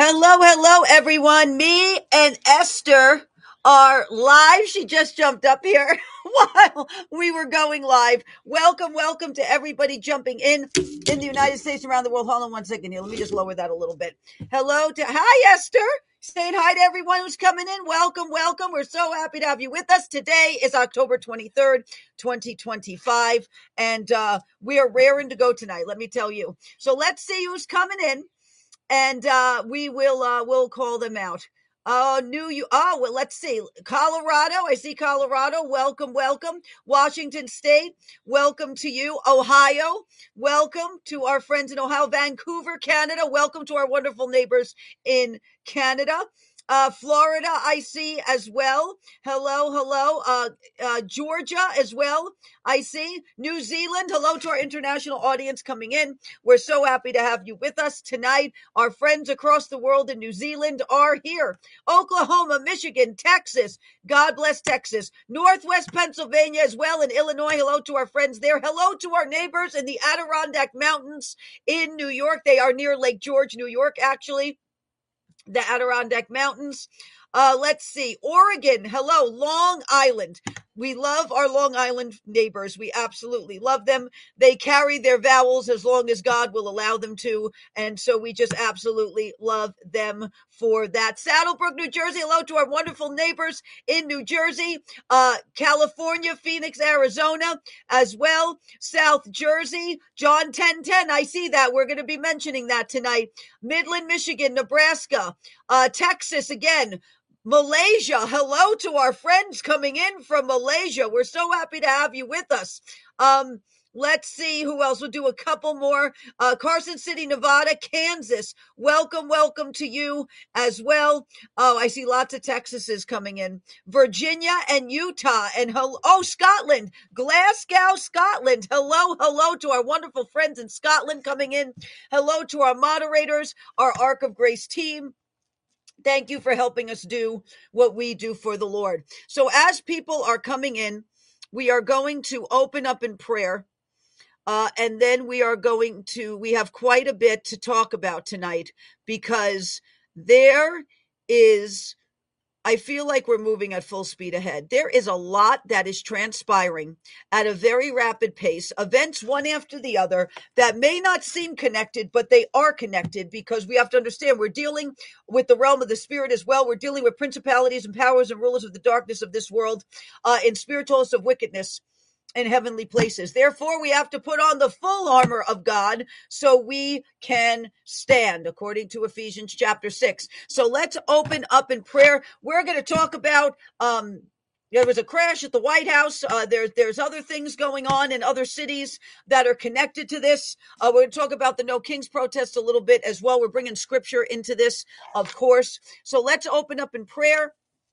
Hello, everyone. Me and Esther are live. She just jumped up here while we were going live. Welcome to everybody jumping in the United States, around the world. Hold on one second here. Let me just lower that a little bit. Hi, Esther. Saying hi to everyone who's coming in. Welcome. We're so happy to have you with us. Today is October 23rd, 2025, and we are raring to go tonight, let me tell you. So let's see who's coming in. And we'll call them out. Well, let's see. Colorado, I see Colorado. Welcome. Washington State, welcome to you. Ohio, welcome to our friends in Ohio. Vancouver, Canada, welcome to our wonderful neighbors in Canada. Florida, I see as well. Hello. Georgia as well, I see. New Zealand, hello to our international audience coming in. We're so happy to have you with us tonight. Our friends across the world in New Zealand are here. Oklahoma, Michigan, Texas. God bless Texas. Northwest Pennsylvania as well, in Illinois. Hello to our friends there. Hello to our neighbors in the Adirondack Mountains in New York. They are near Lake George, New York, actually. The Adirondack Mountains. Let's see. Oregon. Hello. Long Island. We love our Long Island neighbors. We absolutely love them. They carry their vowels as long as God will allow them to. And so we just absolutely love them for that. Saddlebrook, New Jersey. Hello to our wonderful neighbors in New Jersey. California, Phoenix, Arizona as well. South Jersey. John 1010. I see that. We're going to be mentioning that tonight. Midland, Michigan, Nebraska, Texas again. Malaysia, hello to our friends coming in from Malaysia. We're so happy to have you with us. Let's see who else. We'll do a couple more. Carson City, Nevada, Kansas. Welcome to you as well. Oh, I see lots of Texases coming in. Virginia and Utah, and Scotland, Glasgow, Scotland. Hello to our wonderful friends in Scotland coming in. Hello to our moderators, our Ark of Grace team. Thank you for helping us do what we do for the Lord. So as people are coming in, we are going to open up in prayer. And then we have quite a bit to talk about tonight, because I feel like we're moving at full speed ahead. There is a lot that is transpiring at a very rapid pace, events one after the other that may not seem connected, but they are connected, because we have to understand we're dealing with the realm of the spirit as well. We're dealing with principalities and powers and rulers of the darkness of this world, in spiritual hosts of wickedness in heavenly places. Therefore, we have to put on the full armor of God so we can stand, according to Ephesians chapter 6. So let's open up in prayer. We're going to talk about there was a crash at the White House. There's other things going on in other cities that are connected to this. We're going to talk about the No Kings protest a little bit as well. We're bringing scripture into this, of course. So let's open up in prayer,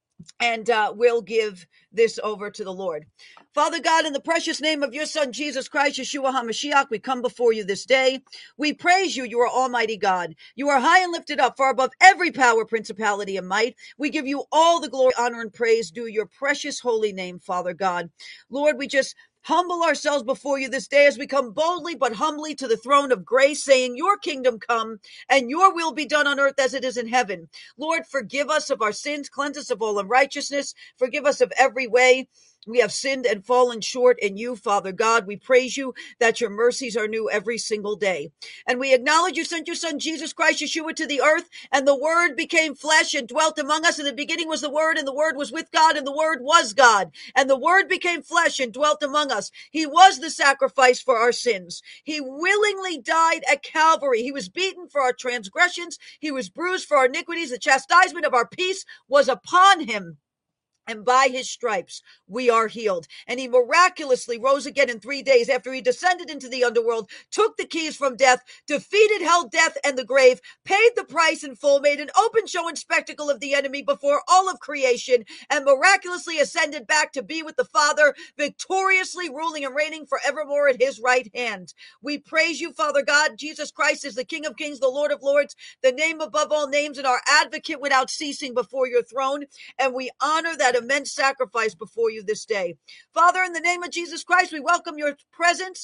and we'll give this over to the Lord. Father God, in the precious name of your Son, Jesus Christ, Yeshua HaMashiach, we come before you this day. We praise you. You are Almighty God. You are high and lifted up, far above every power, principality, and might. We give you all the glory, honor, and praise due your precious holy name, Father God. Lord, we just humble ourselves before you this day as we come boldly but humbly to the throne of grace, saying, your kingdom come and your will be done on earth as it is in heaven. Lord, forgive us of our sins, cleanse us of all unrighteousness, forgive us of every way we have sinned and fallen short in you, Father God. We praise you that your mercies are new every single day. And we acknowledge you sent your Son, Jesus Christ, Yeshua, to the earth, and the Word became flesh and dwelt among us. In the beginning was the Word, and the Word was with God, and the Word was God. And the Word became flesh and dwelt among us. He was the sacrifice for our sins. He willingly died at Calvary. He was beaten for our transgressions. He was bruised for our iniquities. The chastisement of our peace was upon him, and by his stripes we are healed. And he miraculously rose again in 3 days after he descended into the underworld, took the keys from death, defeated hell, death, and the grave, paid the price in full, made an open show and spectacle of the enemy before all of creation, and miraculously ascended back to be with the Father, victoriously ruling and reigning forevermore at his right hand. We praise you, Father God. Jesus Christ is the King of kings, the Lord of lords, the name above all names, and our advocate without ceasing before your throne. And we honor that immense sacrifice before you this day. Father, in the name of Jesus Christ, we welcome your presence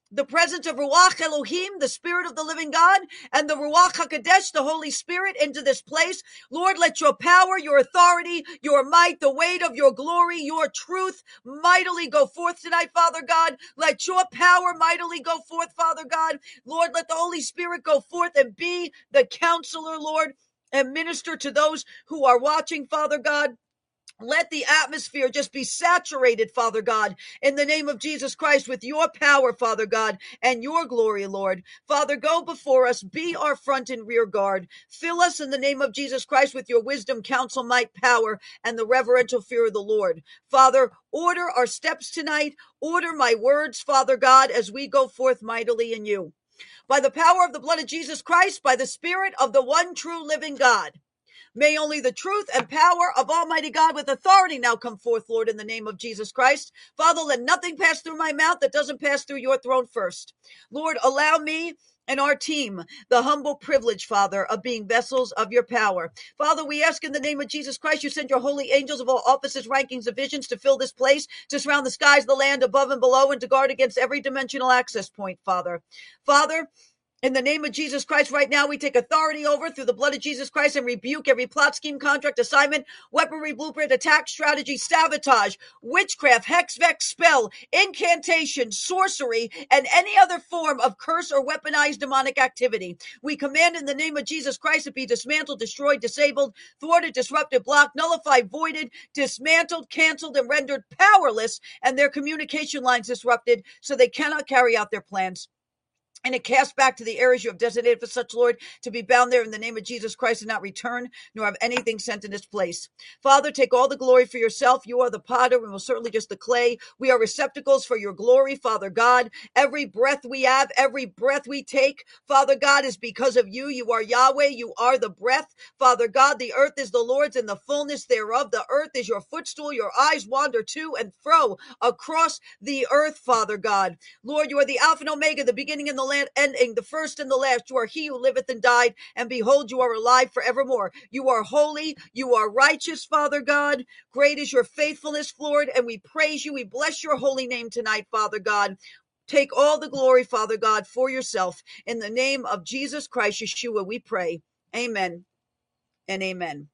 the presence of Ruach Elohim, the Spirit of the living God, and the Ruach HaKodesh, the Holy Spirit, into this place. Lord, let your power, your authority, your might, the weight of your glory, your truth mightily go forth tonight, Father God. Let your power mightily go forth, Father God. Lord, let the Holy Spirit go forth and be the counselor, Lord, and minister to those who are watching, Father God. Let the atmosphere just be saturated, Father God, in the name of Jesus Christ with your power, Father God, and your glory, Lord. Father, go before us, be our front and rear guard. Fill us in the name of Jesus Christ with your wisdom, counsel, might, power, and the reverential fear of the Lord. Father, order our steps tonight. Order my words, Father God, as we go forth mightily in you. By the power of the blood of Jesus Christ, by the Spirit of the one true living God. May only the truth and power of Almighty God with authority now come forth, Lord, in the name of Jesus Christ. Father, let nothing pass through my mouth that doesn't pass through your throne first. Lord, allow me and our team the humble privilege, Father, of being vessels of your power. Father, we ask in the name of Jesus Christ, you send your holy angels of all offices, rankings, divisions to fill this place, to surround the skies, the land above and below, and to guard against every dimensional access point, Father. Father, in the name of Jesus Christ, right now, we take authority over through the blood of Jesus Christ and rebuke every plot, scheme, contract, assignment, weaponry, blueprint, attack, strategy, sabotage, witchcraft, hex, vex, spell, incantation, sorcery, and any other form of curse or weaponized demonic activity. We command in the name of Jesus Christ to be dismantled, destroyed, disabled, thwarted, disrupted, blocked, nullified, voided, dismantled, canceled, and rendered powerless, and their communication lines disrupted so they cannot carry out their plans. And it cast back to the areas you have designated for such, Lord, to be bound there in the name of Jesus Christ and not return, nor have anything sent in its place. Father, take all the glory for yourself. You are the potter, and we're certainly just the clay. We are receptacles for your glory, Father God. Every breath we have, every breath we take, Father God, is because of you. You are Yahweh. You are the breath. Father God, the earth is the Lord's and the fullness thereof. The earth is your footstool. Your eyes wander to and fro across the earth, Father God. Lord, you are the Alpha and Omega, the beginning and the land ending, the first and the last. You are he who liveth and died, and behold, you are alive forevermore. You are holy, you are righteous, Father God. Great is your faithfulness, Lord, and we praise you. We bless your holy name tonight, Father God. Take all the glory, Father God, for yourself. In the name of Jesus Christ, Yeshua, we pray. Amen and amen.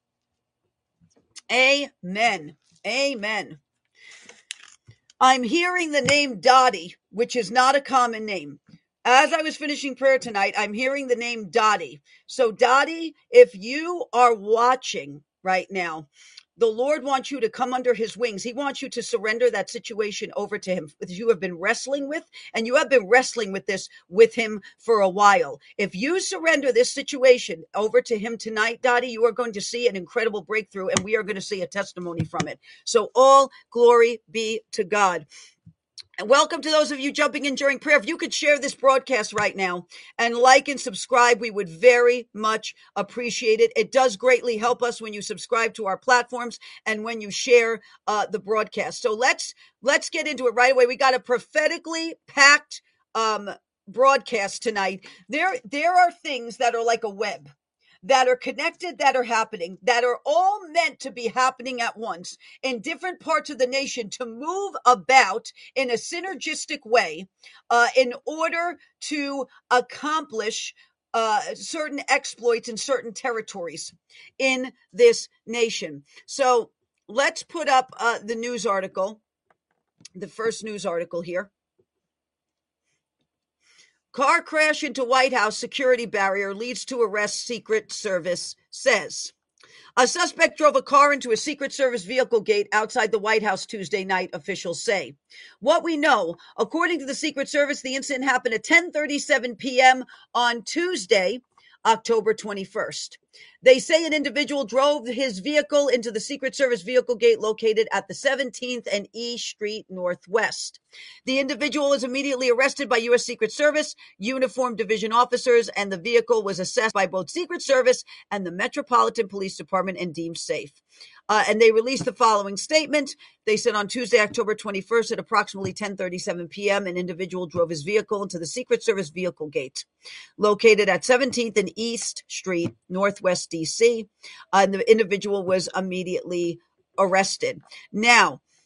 Amen. Amen. I'm hearing the name Dottie, which is not a common name. As I was finishing prayer tonight, I'm hearing the name Dottie. So Dottie, if you are watching right now, the Lord wants you to come under his wings. He wants you to surrender that situation over to him that you have been wrestling with, and you have been wrestling with this with him for a while. If you surrender this situation over to him tonight, Dottie, you are going to see an incredible breakthrough, and we are going to see a testimony from it. So all glory be to God. And welcome to those of you jumping in during prayer. If you could share this broadcast right now and like and subscribe, we would very much appreciate it. It does greatly help us when you subscribe to our platforms and when you share the broadcast. So let's get into it right away. We got a prophetically packed broadcast tonight. There are things that are like a web, that are connected, that are happening, that are all meant to be happening at once in different parts of the nation to move about in a synergistic way in order to accomplish certain exploits in certain territories in this nation. So let's put up the news article, the first news article here. Car crash into White House security barrier leads to arrest, Secret Service says. A suspect drove a car into a Secret Service vehicle gate outside the White House Tuesday night, officials say. What we know, according to the Secret Service, the incident happened at 10:37 p.m. on Tuesday, October 21st. They say an individual drove his vehicle into the Secret Service vehicle gate located at the 17th and E Street Northwest. The individual was immediately arrested by U.S. Secret Service, uniformed division officers, and the vehicle was assessed by both Secret Service and the Metropolitan Police Department and deemed safe. And they released the following statement. They said on Tuesday, October 21st at approximately 10:37 p.m., an individual drove his vehicle into the Secret Service vehicle gate located at 17th and East Street, Northwest D.C. And the individual was immediately arrested. Now,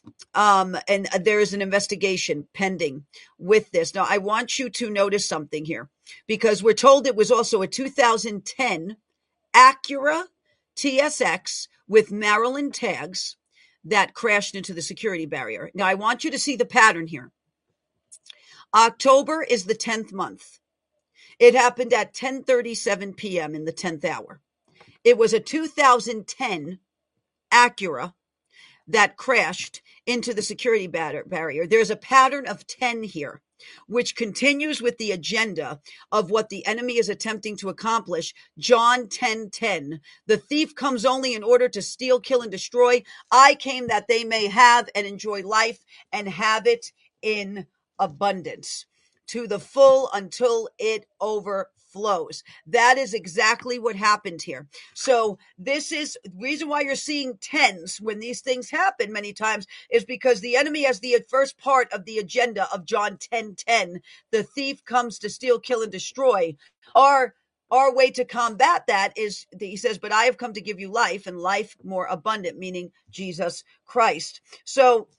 And there is an investigation pending with this. Now, I want you to notice something here, because we're told it was also a 2010 Acura TSX with Maryland tags that crashed into the security barrier. Now, I want you to see the pattern here. October is the 10th month. It happened at 10:37 p.m. in the 10th hour. It was a 2010 Acura that crashed into the security barrier. There's a pattern of 10 here, which continues with the agenda of what the enemy is attempting to accomplish. John 10:10. The thief comes only in order to steal, kill, and destroy. I came that they may have and enjoy life and have it in abundance, to the full, until it overflows. That is exactly what happened here. So this is the reason why you're seeing tens when these things happen many times, is because the enemy has the first part of the agenda of John 10:10. The thief comes to steal, kill, and destroy. Our way to combat that is, he says, but I have come to give you life, and life more abundant, meaning Jesus Christ. So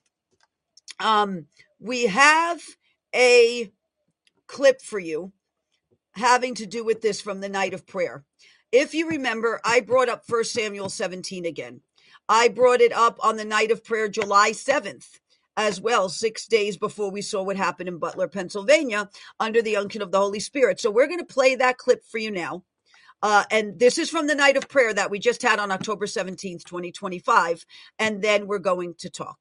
we have a clip for you having to do with this from the night of prayer. If you remember, I brought up 1 Samuel 17 again. I brought it up on the night of prayer, July 7th, as well, 6 days before we saw what happened in Butler, Pennsylvania, under the unction of the Holy Spirit. So we're going to play that clip for you now. And this is from the night of prayer that we just had on October 17th, 2025. And then we're going to talk.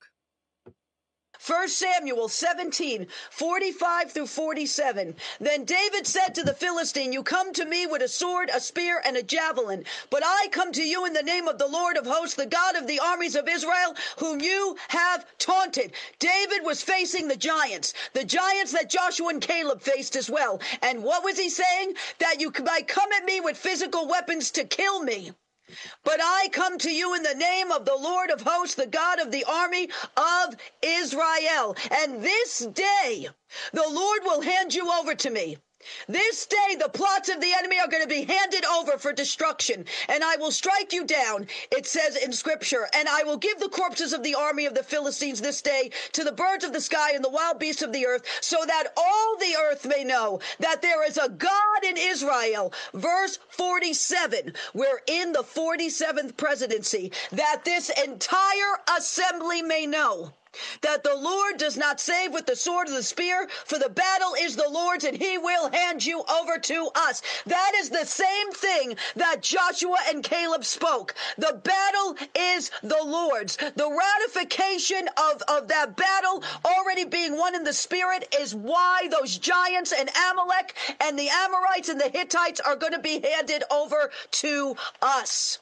1 Samuel 17, 45 through 47. Then David said to the Philistine, you come to me with a sword, a spear, and a javelin, but I come to you in the name of the Lord of hosts, the God of the armies of Israel, whom you have taunted. David was facing the giants that Joshua and Caleb faced as well. And what was he saying? That you might come at me with physical weapons to kill me. But I come to you in the name of the Lord of hosts, the God of the army of Israel. And this day the Lord will hand you over to me. This day the plots of the enemy are going to be handed over for destruction, and I will strike you down, it says in scripture, and I will give the corpses of the army of the Philistines this day to the birds of the sky and the wild beasts of the earth, so that all the earth may know that there is a God in Israel. Verse 47, we're in the 47th presidency, that this entire assembly may know that the Lord does not save with the sword or the spear, for the battle is the Lord's, and he will hand you over to us. That is the same thing that Joshua and Caleb spoke. The battle is the Lord's. The ratification of that battle already being won in the spirit is why those giants and Amalek and the Amorites and the Hittites are going to be handed over to us.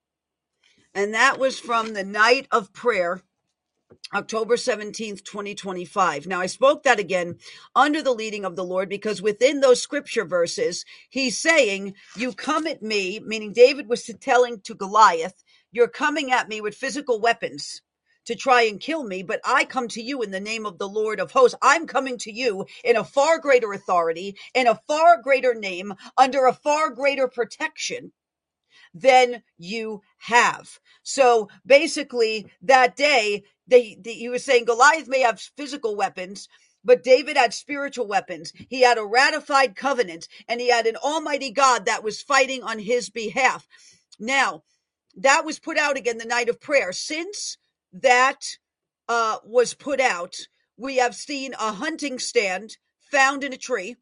And that was from the night of prayer, October 17th, 2025. Now, I spoke that again under the leading of the Lord, because within those scripture verses, he's saying, you come at me, meaning David was telling to Goliath, you're coming at me with physical weapons to try and kill me, but I come to you in the name of the Lord of hosts. I'm coming to you in a far greater authority, in a far greater name, under a far greater protection than you have. So basically that day, he was saying Goliath may have physical weapons, but David had spiritual weapons. He had a ratified covenant, and he had an almighty God that was fighting on his behalf. Now, that was put out again the night of prayer. Since that was put out, we have seen a hunting stand found in a tree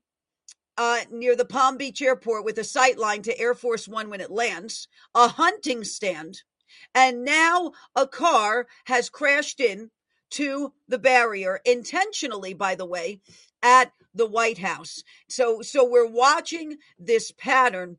near the Palm Beach airport with a sight line to Air Force One when it lands, a hunting stand, and now a car has crashed in to the barrier, intentionally, by the way, at the White House. So we're watching this pattern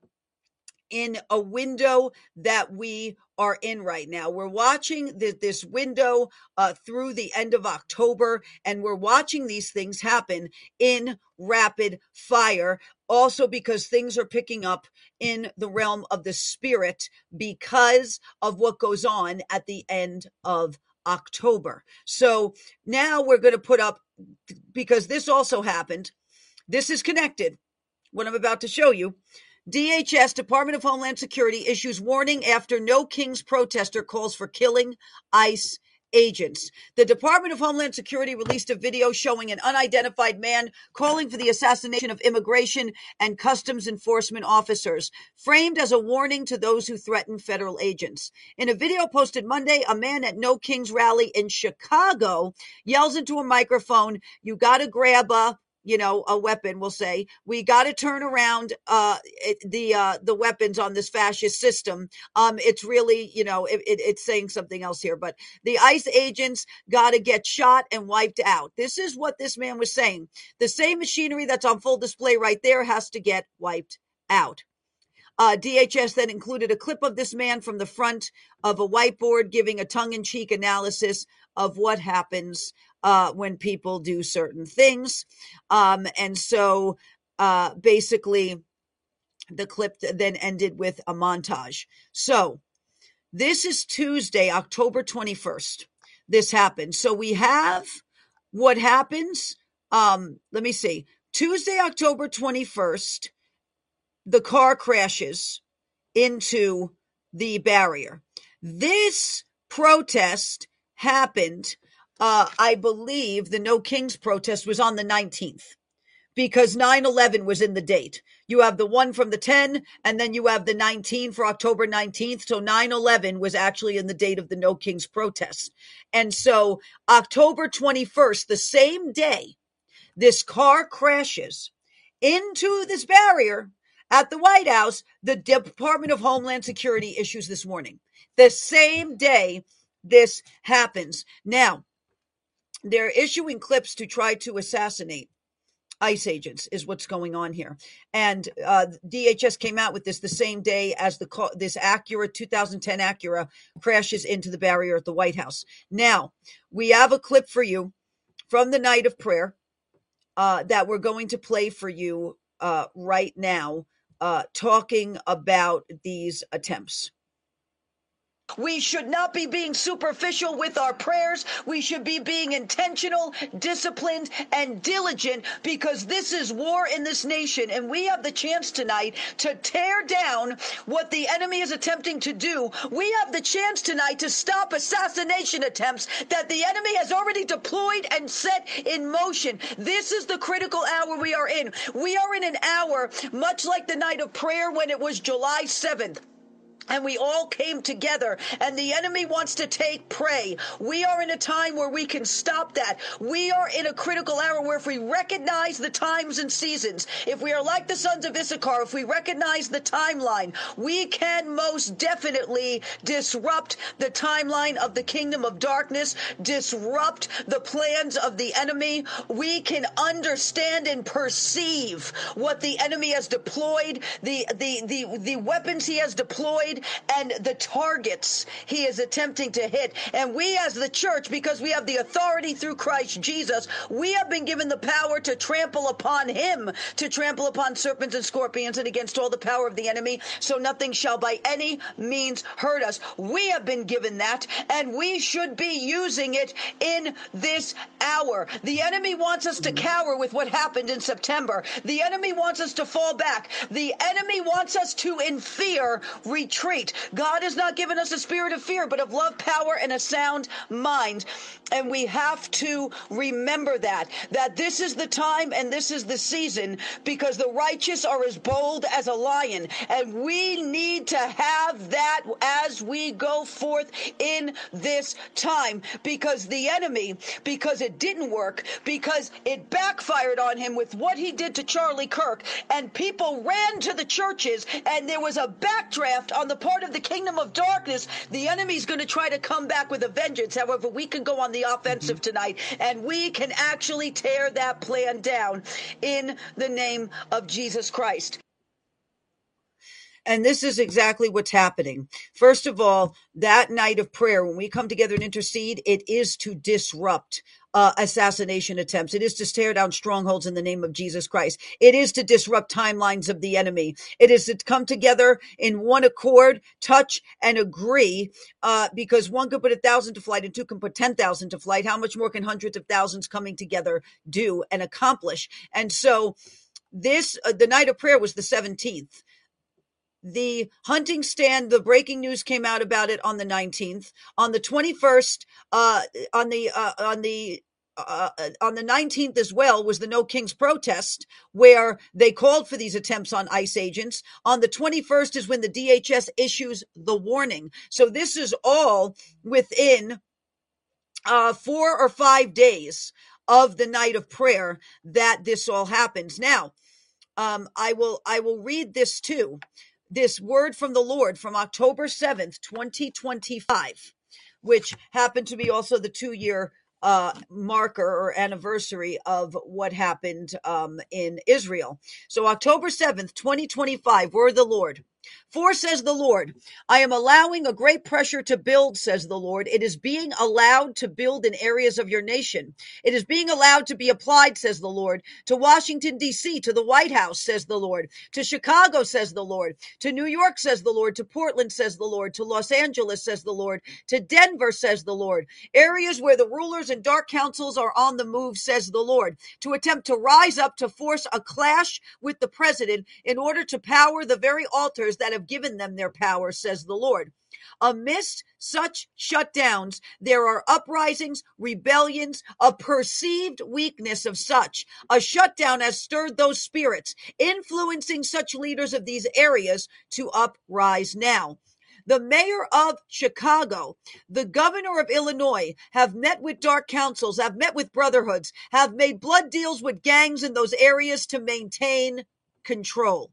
in a window that we are in right now. We're watching this window through the end of October, and we're watching these things happen in rapid fire. Also, because things are picking up in the realm of the spirit because of what goes on at the end of October. So now we're going to put up, because this also happened, this is connected, what I'm about to show you. DHS, Department of Homeland Security, issues warning after No Kings protester calls for killing ICE agents. The Department of Homeland Security released a video showing an unidentified man calling for the assassination of immigration and customs enforcement officers, framed as a warning to those who threaten federal agents. In a video posted Monday, a man at No Kings rally in Chicago yells into a microphone, "You got to grab a weapon," we'll say. "We got to turn around the weapons on this fascist system." It's really, it's saying something else here, but the ICE agents got to get shot and wiped out. This is what this man was saying. The same machinery that's on full display right there has to get wiped out. DHS then included a clip of this man from the front of a whiteboard giving a tongue-in-cheek analysis of what happens when people do certain things. And so basically the clip then ended with a montage. So this is Tuesday, October 21st. This happened. So we have what happens. Let me see. Tuesday, October 21st, the car crashes into the barrier. This protest happened, I believe the No Kings protest was on the 19th, because 9/11 was in the date. You have the one from the 10, and then you have the 19 for October 19th. So 9/11 was actually in the date of the No Kings protest. And so October 21st, the same day, this car crashes into this barrier at the White House. The Department of Homeland Security issues this warning. The same day this happens. Now, they're issuing clips to try to assassinate ICE agents is what's going on here. And DHS came out with this the same day as this Acura 2010 Acura crashes into the barrier at the White House. Now, we have a clip for you from the night of prayer that we're going to play for you right now, talking about these attempts. We should not be being superficial with our prayers. We should be being intentional, disciplined, and diligent, because this is war in this nation. And we have the chance tonight to tear down what the enemy is attempting to do. We have the chance tonight to stop assassination attempts that the enemy has already deployed and set in motion. This is the critical hour we are in. We are in an hour much like the night of prayer when it was July 7th. And we all came together, and the enemy wants to take prey. We are in a time where we can stop that. We are in a critical hour where if we recognize the times and seasons, if we are like the sons of Issachar, if we recognize the timeline, we can most definitely disrupt the timeline of the kingdom of darkness, disrupt the plans of the enemy. We can understand and perceive what the enemy has deployed, the weapons he has deployed, and the targets he is attempting to hit. And we as the church, because we have the authority through Christ Jesus, we have been given the power to trample upon him, to trample upon serpents and scorpions and against all the power of the enemy, so nothing shall by any means hurt us. We have been given that, and we should be using it in this hour. The enemy wants us to cower with what happened in September. The enemy wants us to fall back. The enemy wants us to, in fear, retreat. God has not given us a spirit of fear, but of love, power, and a sound mind. And we have to remember that this is the time and this is the season, because the righteous are as bold as a lion. And we need to have that as we go forth in this time, because the enemy, because it didn't work, because it backfired on him with what he did to Charlie Kirk, and people ran to the churches, and there was a backdraft on the part of the kingdom of darkness. The enemy's going to try to come back with a vengeance. However, we can go on the offensive tonight, and we can actually tear that plan down in the name of Jesus Christ. And this is exactly what's happening. First of all, that night of prayer, when we come together and intercede, it is to disrupt assassination attempts. It is to tear down strongholds in the name of Jesus Christ. It is to disrupt timelines of the enemy. It is to come together in one accord, touch and agree, because one could put 1,000 to flight and two can put 10,000 to flight. How much more can hundreds of thousands coming together do and accomplish? And so this, the night of prayer was the 17th. the hunting stand, the breaking news came out about it on the 19th. On the 21st, on the 19th as well was the No Kings protest, where they called for these attempts on ICE agents. On the 21st is when the DHS issues the warning. So this is all within 4 or 5 days of the night of prayer that this all happens. Now, I will read this too. This word from the Lord from October 7th, 2025, which happened to be also the 2-year marker or anniversary of what happened in Israel. So October 7th, 2025, word of the Lord. For, says the Lord, I am allowing a great pressure to build, says the Lord. It is being allowed to build in areas of your nation. It is being allowed to be applied, says the Lord, to Washington, D.C., to the White House, says the Lord, to Chicago, says the Lord, to New York, says the Lord, to Portland, says the Lord, to Los Angeles, says the Lord, to Denver, says the Lord. Areas where the rulers and dark councils are on the move, says the Lord, to attempt to rise up to force a clash with the president in order to power the very altars that have given them their power, says the Lord. Amidst such shutdowns, there are uprisings, rebellions, a perceived weakness of such. A shutdown has stirred those spirits, influencing such leaders of these areas to uprise now. The mayor of Chicago, the governor of Illinois have met with dark councils, have met with brotherhoods, have made blood deals with gangs in those areas to maintain control.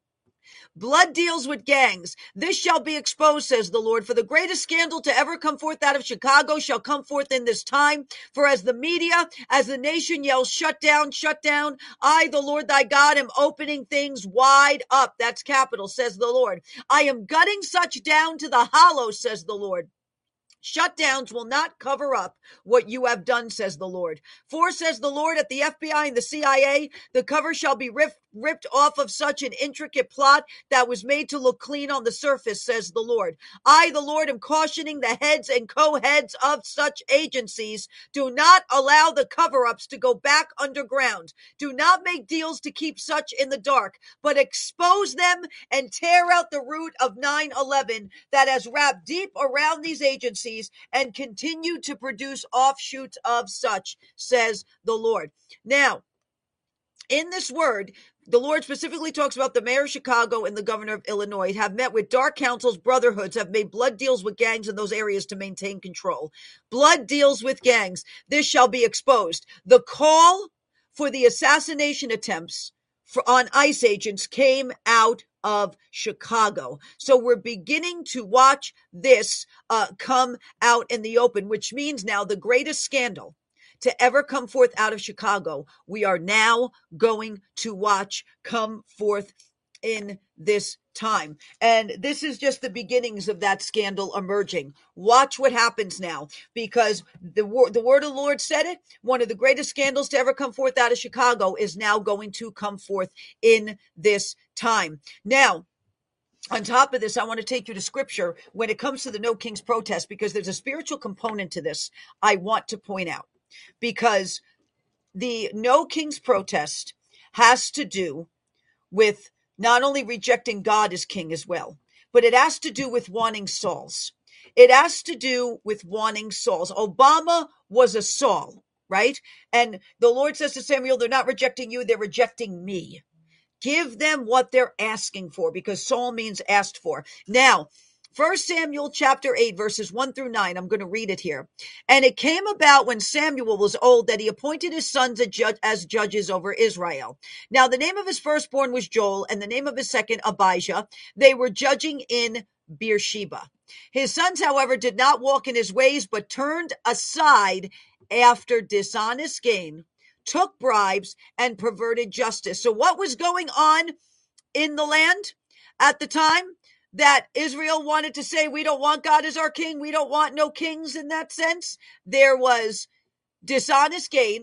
Blood deals with gangs. This shall be exposed, says the Lord. For the greatest scandal to ever come forth out of Chicago shall come forth in this time. For as the media, as the nation yells, shut down, I, the Lord thy God, am opening things wide up. That's capital, says the Lord. I am gutting such down to the hollow, says the Lord. Shutdowns will not cover up what you have done, says the Lord. For, says the Lord, at the FBI and the CIA, the cover shall be ripped off of such an intricate plot that was made to look clean on the surface, says the Lord. I, the Lord, am cautioning the heads and co-heads of such agencies. Do not allow the cover-ups to go back underground. Do not make deals to keep such in the dark, but expose them and tear out the root of 9/11 that has wrapped deep around these agencies and continue to produce offshoots of such, says the Lord. Now, in this word, the Lord specifically talks about the mayor of Chicago and the governor of Illinois have met with dark councils, brotherhoods, have made blood deals with gangs in those areas to maintain control. Blood deals with gangs. This shall be exposed. The call for the assassination attempts on ICE agents came out of Chicago. So we're beginning to watch this come out in the open, which means now the greatest scandal to ever come forth out of Chicago, we are now going to watch come forth in this time. And this is just the beginnings of that scandal emerging. Watch what happens now, because the word of the Lord said it. One of the greatest scandals to ever come forth out of Chicago is now going to come forth in this time. Now, on top of this, I want to take you to scripture when it comes to the No Kings protest, because there's a spiritual component to this I want to point out. Because the No Kings protest has to do with not only rejecting God as king as well, but it has to do with wanting Sauls. It has to do with wanting Sauls. Obama was a Saul, right? And the Lord says to Samuel, they're not rejecting you, they're rejecting me. Give them what they're asking for, because Saul means asked for. Now, 1 Samuel chapter 8, verses 1 through 9, I'm going to read it here. And it came about when Samuel was old that he appointed his sons as judges over Israel. Now, the name of his firstborn was Joel, and the name of his second, Abijah. They were judging in Beersheba. His sons, however, did not walk in his ways, but turned aside after dishonest gain, took bribes, and perverted justice. So what was going on in the land at the time that Israel wanted to say, we don't want God as our king, we don't want no kings in that sense? There was dishonest gain,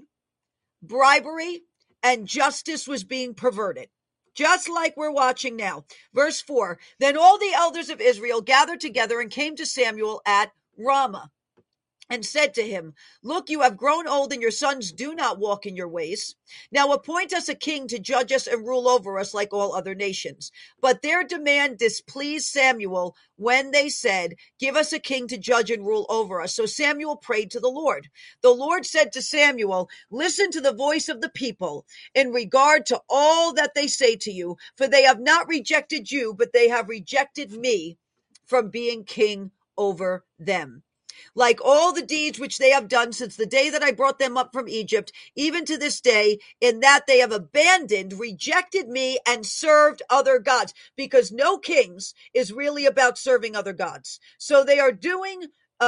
bribery, and justice was being perverted, just like we're watching now. Verse 4, then all the elders of Israel gathered together and came to Samuel at Ramah. and said to him, Look, you have grown old, and your sons do not walk in your ways. Now appoint us a king to judge us and rule over us like all other nations. But their demand displeased Samuel when they said, Give us a king to judge and rule over us. So Samuel prayed to the Lord. The Lord said to Samuel, Listen to the voice of the people in regard to all that they say to you, for they have not rejected you, but they have rejected me from being king over them. Like all the deeds which they have done since the day that I brought them up from Egypt, even to this day, in that they have abandoned, rejected me, and served other gods. Because no kings is really about serving other gods. So they are doing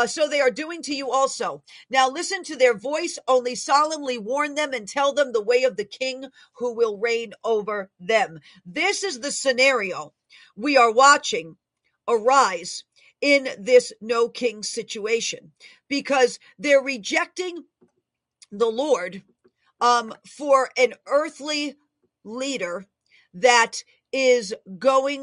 to you also. Now listen to their voice, only solemnly warn them and tell them the way of the king who will reign over them. This is the scenario we are watching arise in this no king situation, because they're rejecting the Lord for an earthly leader that is going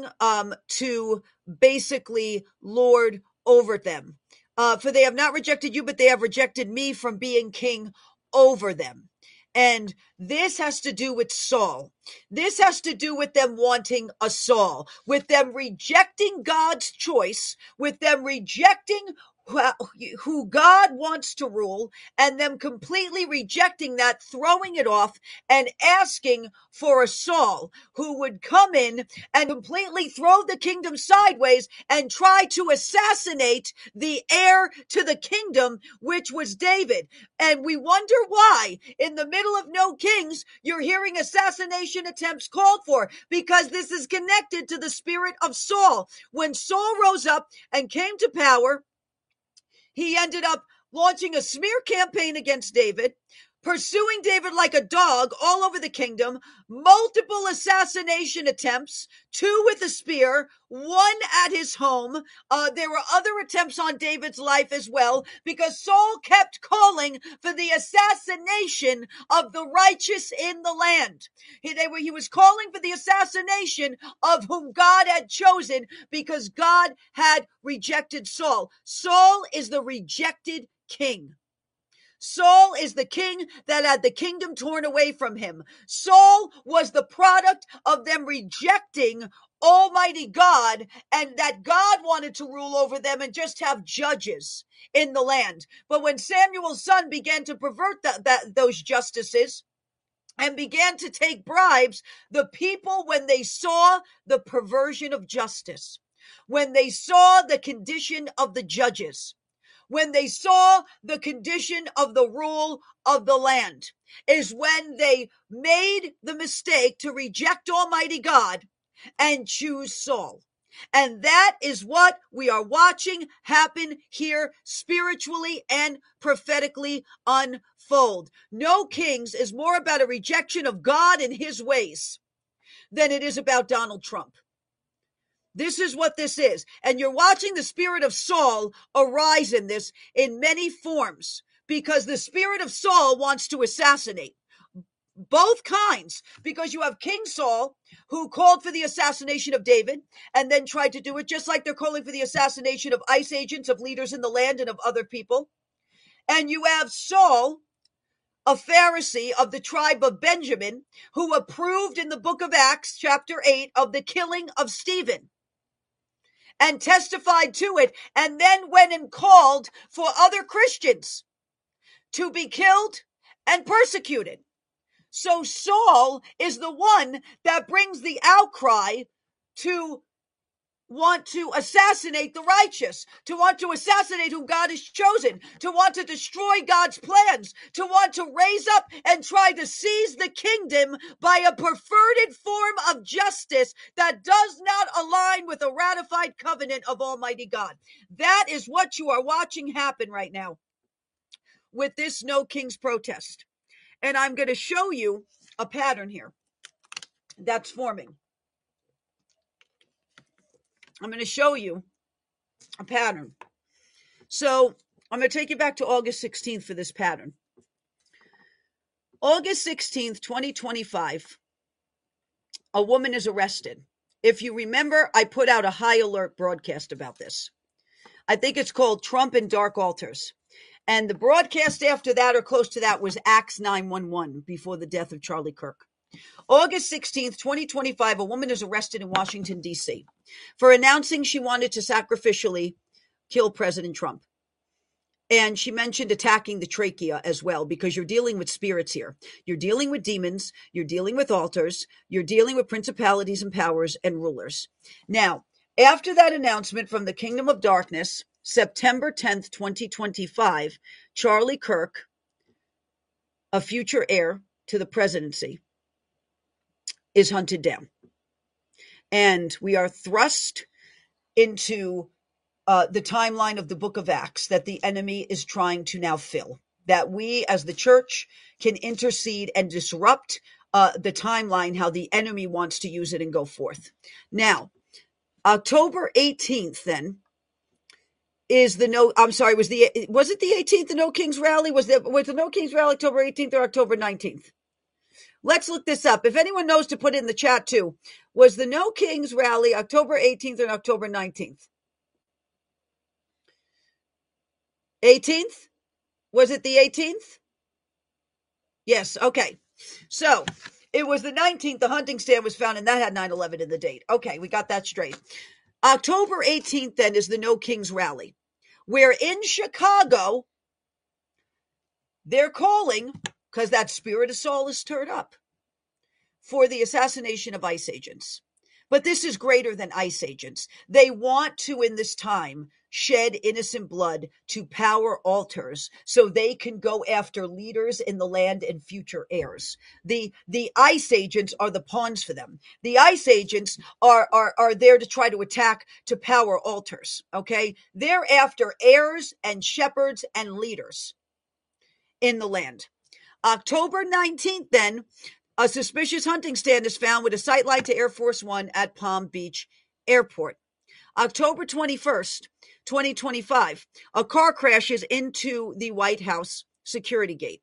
to basically lord over them. For they have not rejected you, but they have rejected me from being king over them. And this has to do with Saul. This has to do with them wanting a Saul, with them rejecting God's choice, with them rejecting who God wants to rule, and them completely rejecting that, throwing it off, and asking for a Saul who would come in and completely throw the kingdom sideways and try to assassinate the heir to the kingdom, which was David. And we wonder why, in the middle of no kings, you're hearing assassination attempts called for, because this is connected to the spirit of Saul. When Saul rose up and came to power, he ended up launching a smear campaign against David, pursuing David like a dog all over the kingdom, multiple assassination attempts, 2 with a spear, 1 at his home. There were other attempts on David's life as well, because Saul kept calling for the assassination of the righteous in the land. He was calling for the assassination of whom God had chosen, because God had rejected Saul. Saul is the rejected king. Saul is the king that had the kingdom torn away from him. Saul was the product of them rejecting Almighty God, and that God wanted to rule over them and just have judges in the land. But when Samuel's son began to pervert those justices and began to take bribes, the people, when they saw the perversion of justice, when they saw the condition of the judges, when they saw the condition of the rule of the land, is when they made the mistake to reject Almighty God and choose Saul. And that is what we are watching happen here spiritually and prophetically unfold. No Kings is more about a rejection of God and his ways than it is about Donald Trump. This is what this is. And you're watching the spirit of Saul arise in this in many forms, because the spirit of Saul wants to assassinate. Both kinds, because you have King Saul, who called for the assassination of David and then tried to do it, just like they're calling for the assassination of ICE agents, of leaders in the land, and of other people. And you have Saul, a Pharisee of the tribe of Benjamin, who approved in the book of Acts, chapter 8, of the killing of Stephen, and testified to it, and then went and called for other Christians to be killed and persecuted. So Saul is the one that brings the outcry to want to assassinate the righteous, to want to assassinate whom God has chosen, to want to destroy God's plans, to want to raise up and try to seize the kingdom by a perverted form of justice that does not align with a ratified covenant of Almighty God. That is what you are watching happen right now with this No Kings protest. And I'm going to show you a pattern here that's forming. I'm going to show you a pattern. So I'm going to take you back to August 16th for this pattern. August 16th, 2025, a woman is arrested. If you remember, I put out a high alert broadcast about this. I think it's called Trump and Dark Altars. And the broadcast after that, or close to that, was Acts 911 before the death of Charlie Kirk. August 16th, 2025, a woman is arrested in Washington, D.C. for announcing she wanted to sacrificially kill President Trump. And she mentioned attacking the trachea as well, because you're dealing with spirits here. You're dealing with demons. You're dealing with altars. You're dealing with principalities and powers and rulers. Now, after that announcement from the Kingdom of Darkness, September 10th, 2025, Charlie Kirk, a future heir to the presidency, is hunted down. And we are thrust into the timeline of the book of Acts that the enemy is trying to now fill, that we as the church can intercede and disrupt the timeline, how the enemy wants to use it and go forth. Now, October 18th then is the was it the 18th, the No Kings Rally? Was the No Kings Rally October 18th or October 19th? Let's look this up. If anyone knows, to put it in the chat too. Was the No Kings Rally October 18th or October 19th? 18th? Was it the 18th? Yes, okay. So it was the 19th. The hunting stand was found, and that had 9/11 in the date. Okay, we got that straight. October 18th then is the No Kings Rally, where in Chicago, they're calling, because that spirit of Saul is stirred up, for the assassination of ICE agents. But this is greater than ICE agents. They want to, in this time, shed innocent blood to power altars so they can go after leaders in the land and future heirs. The ICE agents are the pawns for them. The ICE agents are there to try to attack, to power altars, okay? They're after heirs and shepherds and leaders in the land. October 19th, then, a suspicious hunting stand is found with a sightline to Air Force One at Palm Beach Airport. October 21st, 2025, a car crashes into the White House security gate.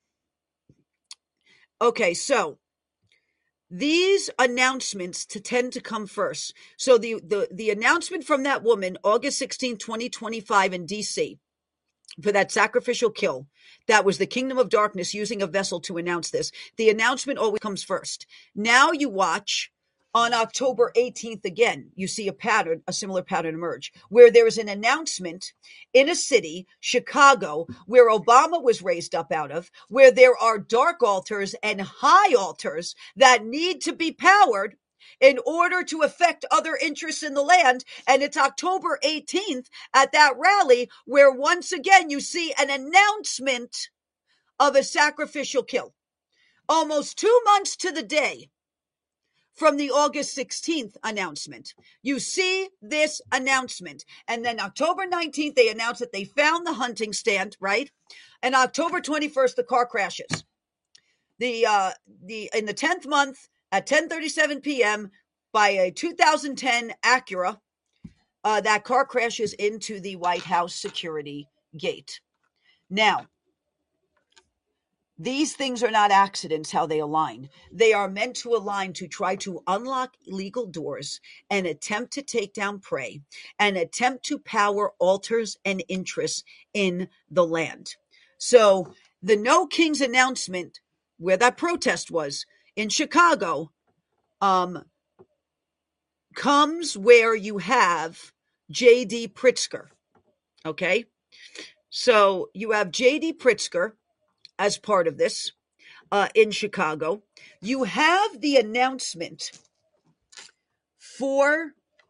Okay, so these announcements tend to come first. So the announcement from that woman, August 16, 2025 in D.C., for that sacrificial kill, that was the Kingdom of Darkness using a vessel to announce this. The announcement always comes first. Now you watch on October 18th again, you see a similar pattern emerge, where there is an announcement in a city, Chicago, where Obama was raised up out of, where there are dark altars and high altars that need to be powered in order to affect other interests in the land. And it's October 18th at that rally where once again you see an announcement of a sacrificial kill. Almost 2 months to the day from the August 16th announcement. You see this announcement. And then October 19th, they announced that they found the hunting stand, right? And October 21st, the car crashes. In the 10th month, at 10:37 p.m., by a 2010 Acura, that car crashes into the White House security gate. Now, these things are not accidents, how they align. They are meant to align to try to unlock legal doors and attempt to take down prey and attempt to power altars and interests in the land. So the No Kings announcement, where that protest was in Chicago, comes where you have J.D. Pritzker, okay? So you have J.D. Pritzker as part of this in Chicago. You have the announcement for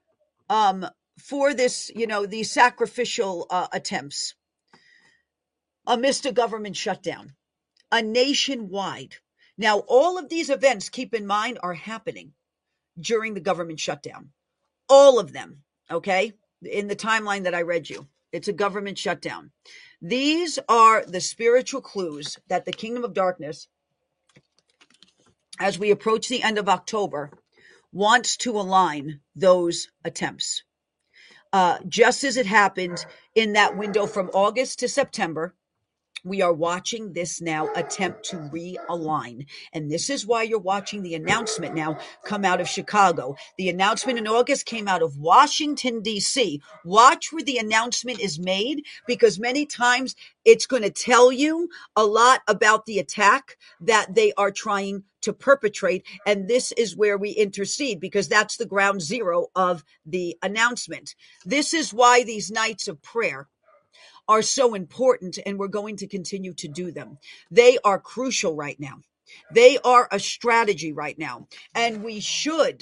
this, these sacrificial attempts amidst a government shutdown, a nationwide. Now, all of these events, keep in mind, are happening during the government shutdown. All of them, okay? In the timeline that I read you, it's a government shutdown. These are the spiritual clues that the Kingdom of Darkness, as we approach the end of October, wants to align those attempts. Just as it happened in that window from August to September, We are watching this now attempt to realign. And this is why you're watching the announcement now come out of Chicago. The announcement in August came out of Washington, D.C. Watch where the announcement is made, because many times it's going to tell you a lot about the attack that they are trying to perpetrate. And this is where we intercede, because that's the ground zero of the announcement. This is why these nights of prayer are so important, and we're going to continue to do them. They are crucial right now. They are a strategy right now. And we should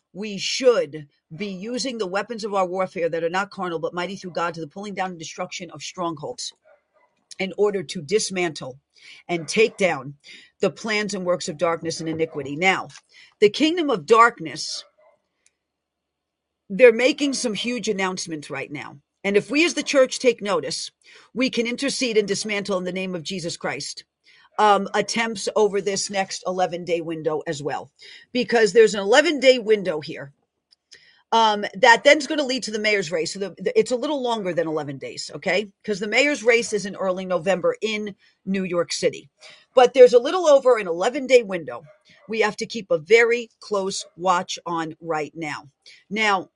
be using the weapons of our warfare that are not carnal, but mighty through God to the pulling down and destruction of strongholds, in order to dismantle and take down the plans and works of darkness and iniquity. Now, the kingdom of darkness, they're making some huge announcements right now. And if we as the church take notice, we can intercede and dismantle in the name of Jesus Christ attempts over this next 11-day window as well. Because there's an 11-day window here that then is going to lead to the mayor's race. So it's a little longer than 11 days, okay? Because the mayor's race is in early November in New York City. But there's a little over an 11-day window we have to keep a very close watch on right now. Now,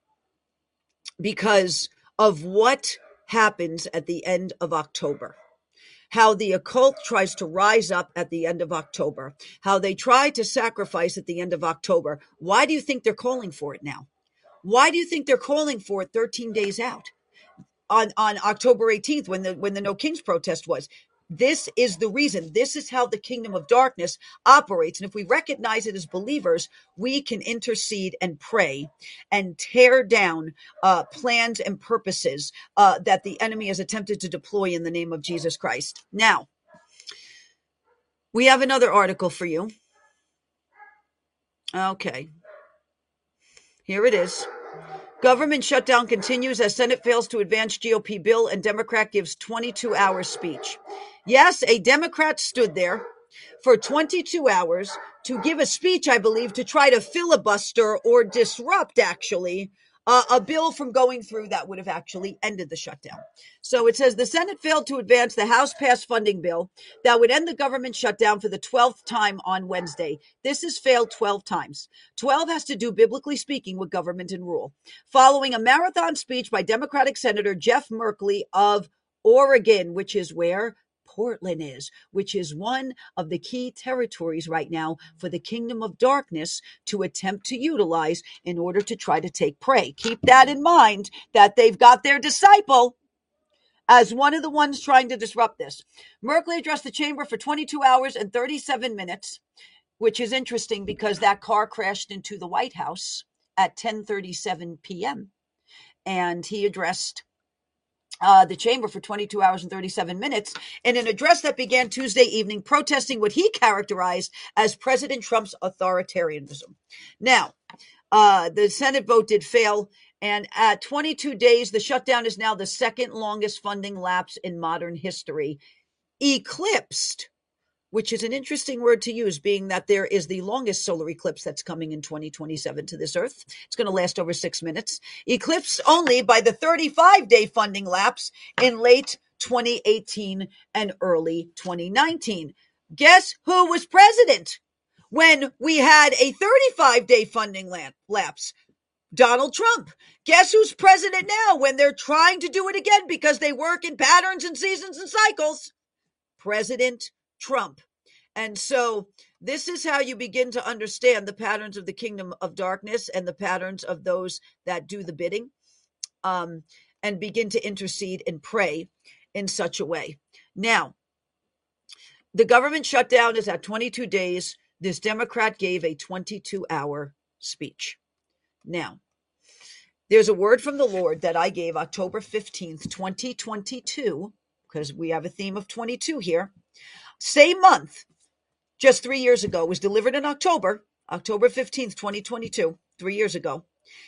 because of what happens at the end of October, how the occult tries to rise up at the end of October, how they try to sacrifice at the end of October. Why do you think they're calling for it now? Why do you think they're calling for it 13 days out on October 18th when the No Kings protest was? This is the reason. This is how the kingdom of darkness operates. And if we recognize it as believers, we can intercede and pray and tear down plans and purposes that the enemy has attempted to deploy in the name of Jesus Christ. Now, we have another article for you. Okay. Here it is. Government shutdown continues as Senate fails to advance GOP bill and Democrat gives 22-hour speech. Yes, a Democrat stood there for 22 hours to give a speech, I believe, to try to filibuster or disrupt, actually, a bill from going through that would have actually ended the shutdown. So it says the Senate failed to advance the House-passed funding bill that would end the government shutdown for the 12th time on Wednesday. This has failed 12 times. 12 has to do, biblically speaking, with government and rule. Following a marathon speech by Democratic Senator Jeff Merkley of Oregon, which is where Portland is, which is one of the key territories right now for the kingdom of darkness to attempt to utilize in order to try to take prey. Keep that in mind, that they've got their disciple as one of the ones trying to disrupt this. Merkley addressed the chamber for 22 hours and 37 minutes, which is interesting because that car crashed into the White House at 10:37 p.m. And he addressed the chamber for 22 hours and 37 minutes in an address that began Tuesday evening, protesting what he characterized as President Trump's authoritarianism. Now, the Senate vote did fail, and at 22 days, the shutdown is now the second longest funding lapse in modern history, eclipsed, which is an interesting word to use, being that there is the longest solar eclipse that's coming in 2027 to this Earth. It's going to last over 6 minutes. Eclipsed only by the 35-day funding lapse in late 2018 and early 2019. Guess who was president when we had a 35-day funding lapse? Donald Trump. Guess who's president now when they're trying to do it again because they work in patterns and seasons and cycles? President Trump. And so this is how you begin to understand the patterns of the kingdom of darkness and the patterns of those that do the bidding, and begin to intercede and pray in such a way. Now, the government shutdown is at 22 days. This Democrat gave a 22-hour speech. Now, there's a word from the Lord that I gave October 15th, 2022, because we have a theme of 22 here. Same month, just 3 years ago, was delivered in October 15th, 2022, 3 years ago.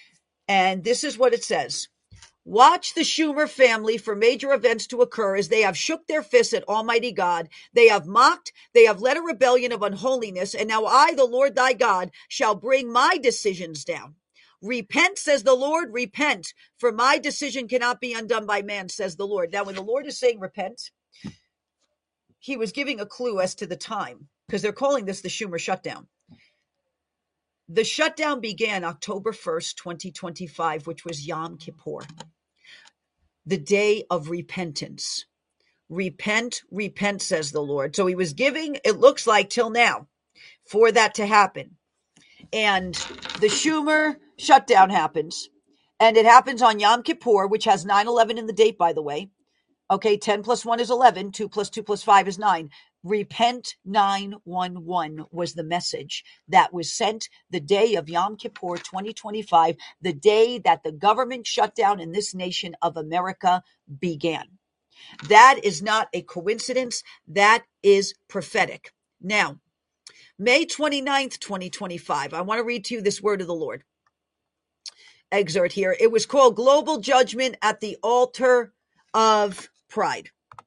And this is what it says. Watch the Schumer family for major events to occur as they have shook their fists at Almighty God. They have mocked, they have led a rebellion of unholiness, and now I, the Lord thy God, shall bring my decisions down. Repent, says the Lord, repent, for my decision cannot be undone by man, says the Lord. Now, when the Lord is saying repent, he was giving a clue as to the time, because they're calling this the Schumer shutdown. The shutdown began October 1st, 2025, which was Yom Kippur, the day of repentance. Repent, repent, says the Lord. So he was giving, it looks like till now, for that to happen. And the Schumer shutdown happens, and it happens on Yom Kippur, which has 9/11 in the date, by the way. Okay, 10 plus 1 is 11, 2 plus 2 plus 5 is 9. Repent 911 was the message that was sent the day of Yom Kippur 2025, the day that the government shutdown in this nation of America began. That is not a coincidence. That is prophetic. Now, May 29th, 2025, I want to read to you this word of the Lord. Excerpt here. It was called Global Judgment at the Altar of Pride.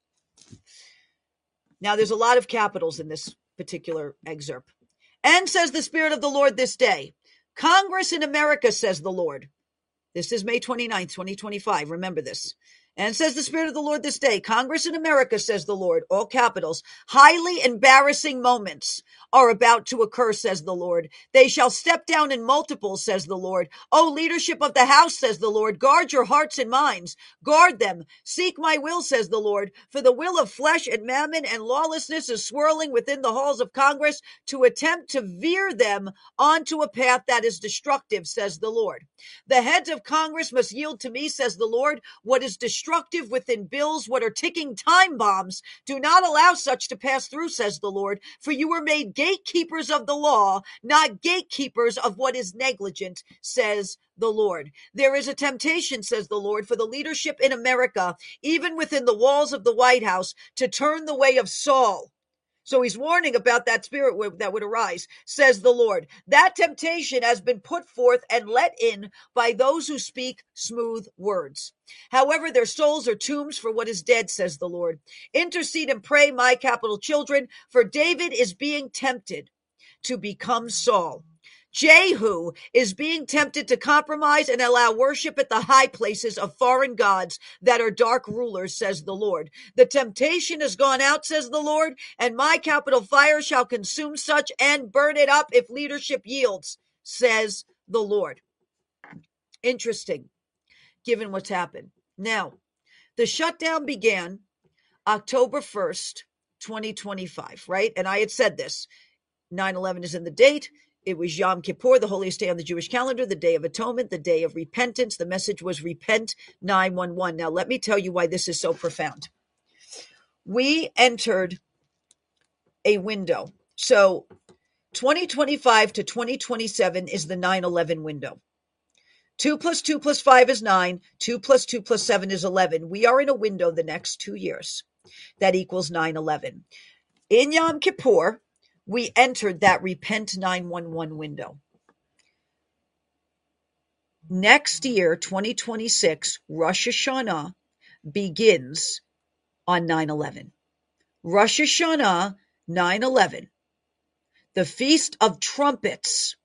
Now, there's a lot of capitals in this particular excerpt. And says the Spirit of the Lord this day, Congress in America, says the Lord. This is May 29th, 2025. Remember this. And says the Spirit of the Lord this day, Congress in America, says the Lord, all capitals, highly embarrassing moments are about to occur, says the Lord. They shall step down in multiples, says the Lord. O leadership of the house, says the Lord, guard your hearts and minds. Guard them. Seek my will, says the Lord. For the will of flesh and mammon and lawlessness is swirling within the halls of Congress to attempt to veer them onto a path that is destructive, says the Lord. The heads of Congress must yield to me, says the Lord. What is destructive within bills, what are ticking time bombs, do not allow such to pass through, says the Lord. For you were made gatekeepers of the law, not gatekeepers of what is negligent, says the Lord. There is a temptation, says the Lord, for the leadership in America, even within the walls of the White House, to turn the way of Saul. So he's warning about that spirit that would arise, says the Lord. That temptation has been put forth and let in by those who speak smooth words. However, their souls are tombs for what is dead, says the Lord. Intercede and pray, my capital children, for David is being tempted to become Saul. Jehu is being tempted to compromise and allow worship at the high places of foreign gods that are dark rulers, says the Lord. The temptation has gone out, says the Lord, and my capital fire shall consume such and burn it up if leadership yields, says the Lord. Interesting, given what's happened. Now, the shutdown began October 1st, 2025, right? And I had said this. 9/11 is in the date. It was Yom Kippur, the holiest day on the Jewish calendar, the Day of Atonement, the Day of Repentance. The message was Repent 911. Now, let me tell you why this is so profound. We entered a window. So 2025 to 2027 is the 9/11 window. 2 plus 2 plus 5 is 9. 2 plus 2 plus 7 is 11. We are in a window the next 2 years. That equals 9/11. In Yom Kippur, we entered that Repent 911 window. Next year, 2026, Rosh Hashanah begins on 9/11. Rosh Hashanah, 9/11. The Feast of Trumpets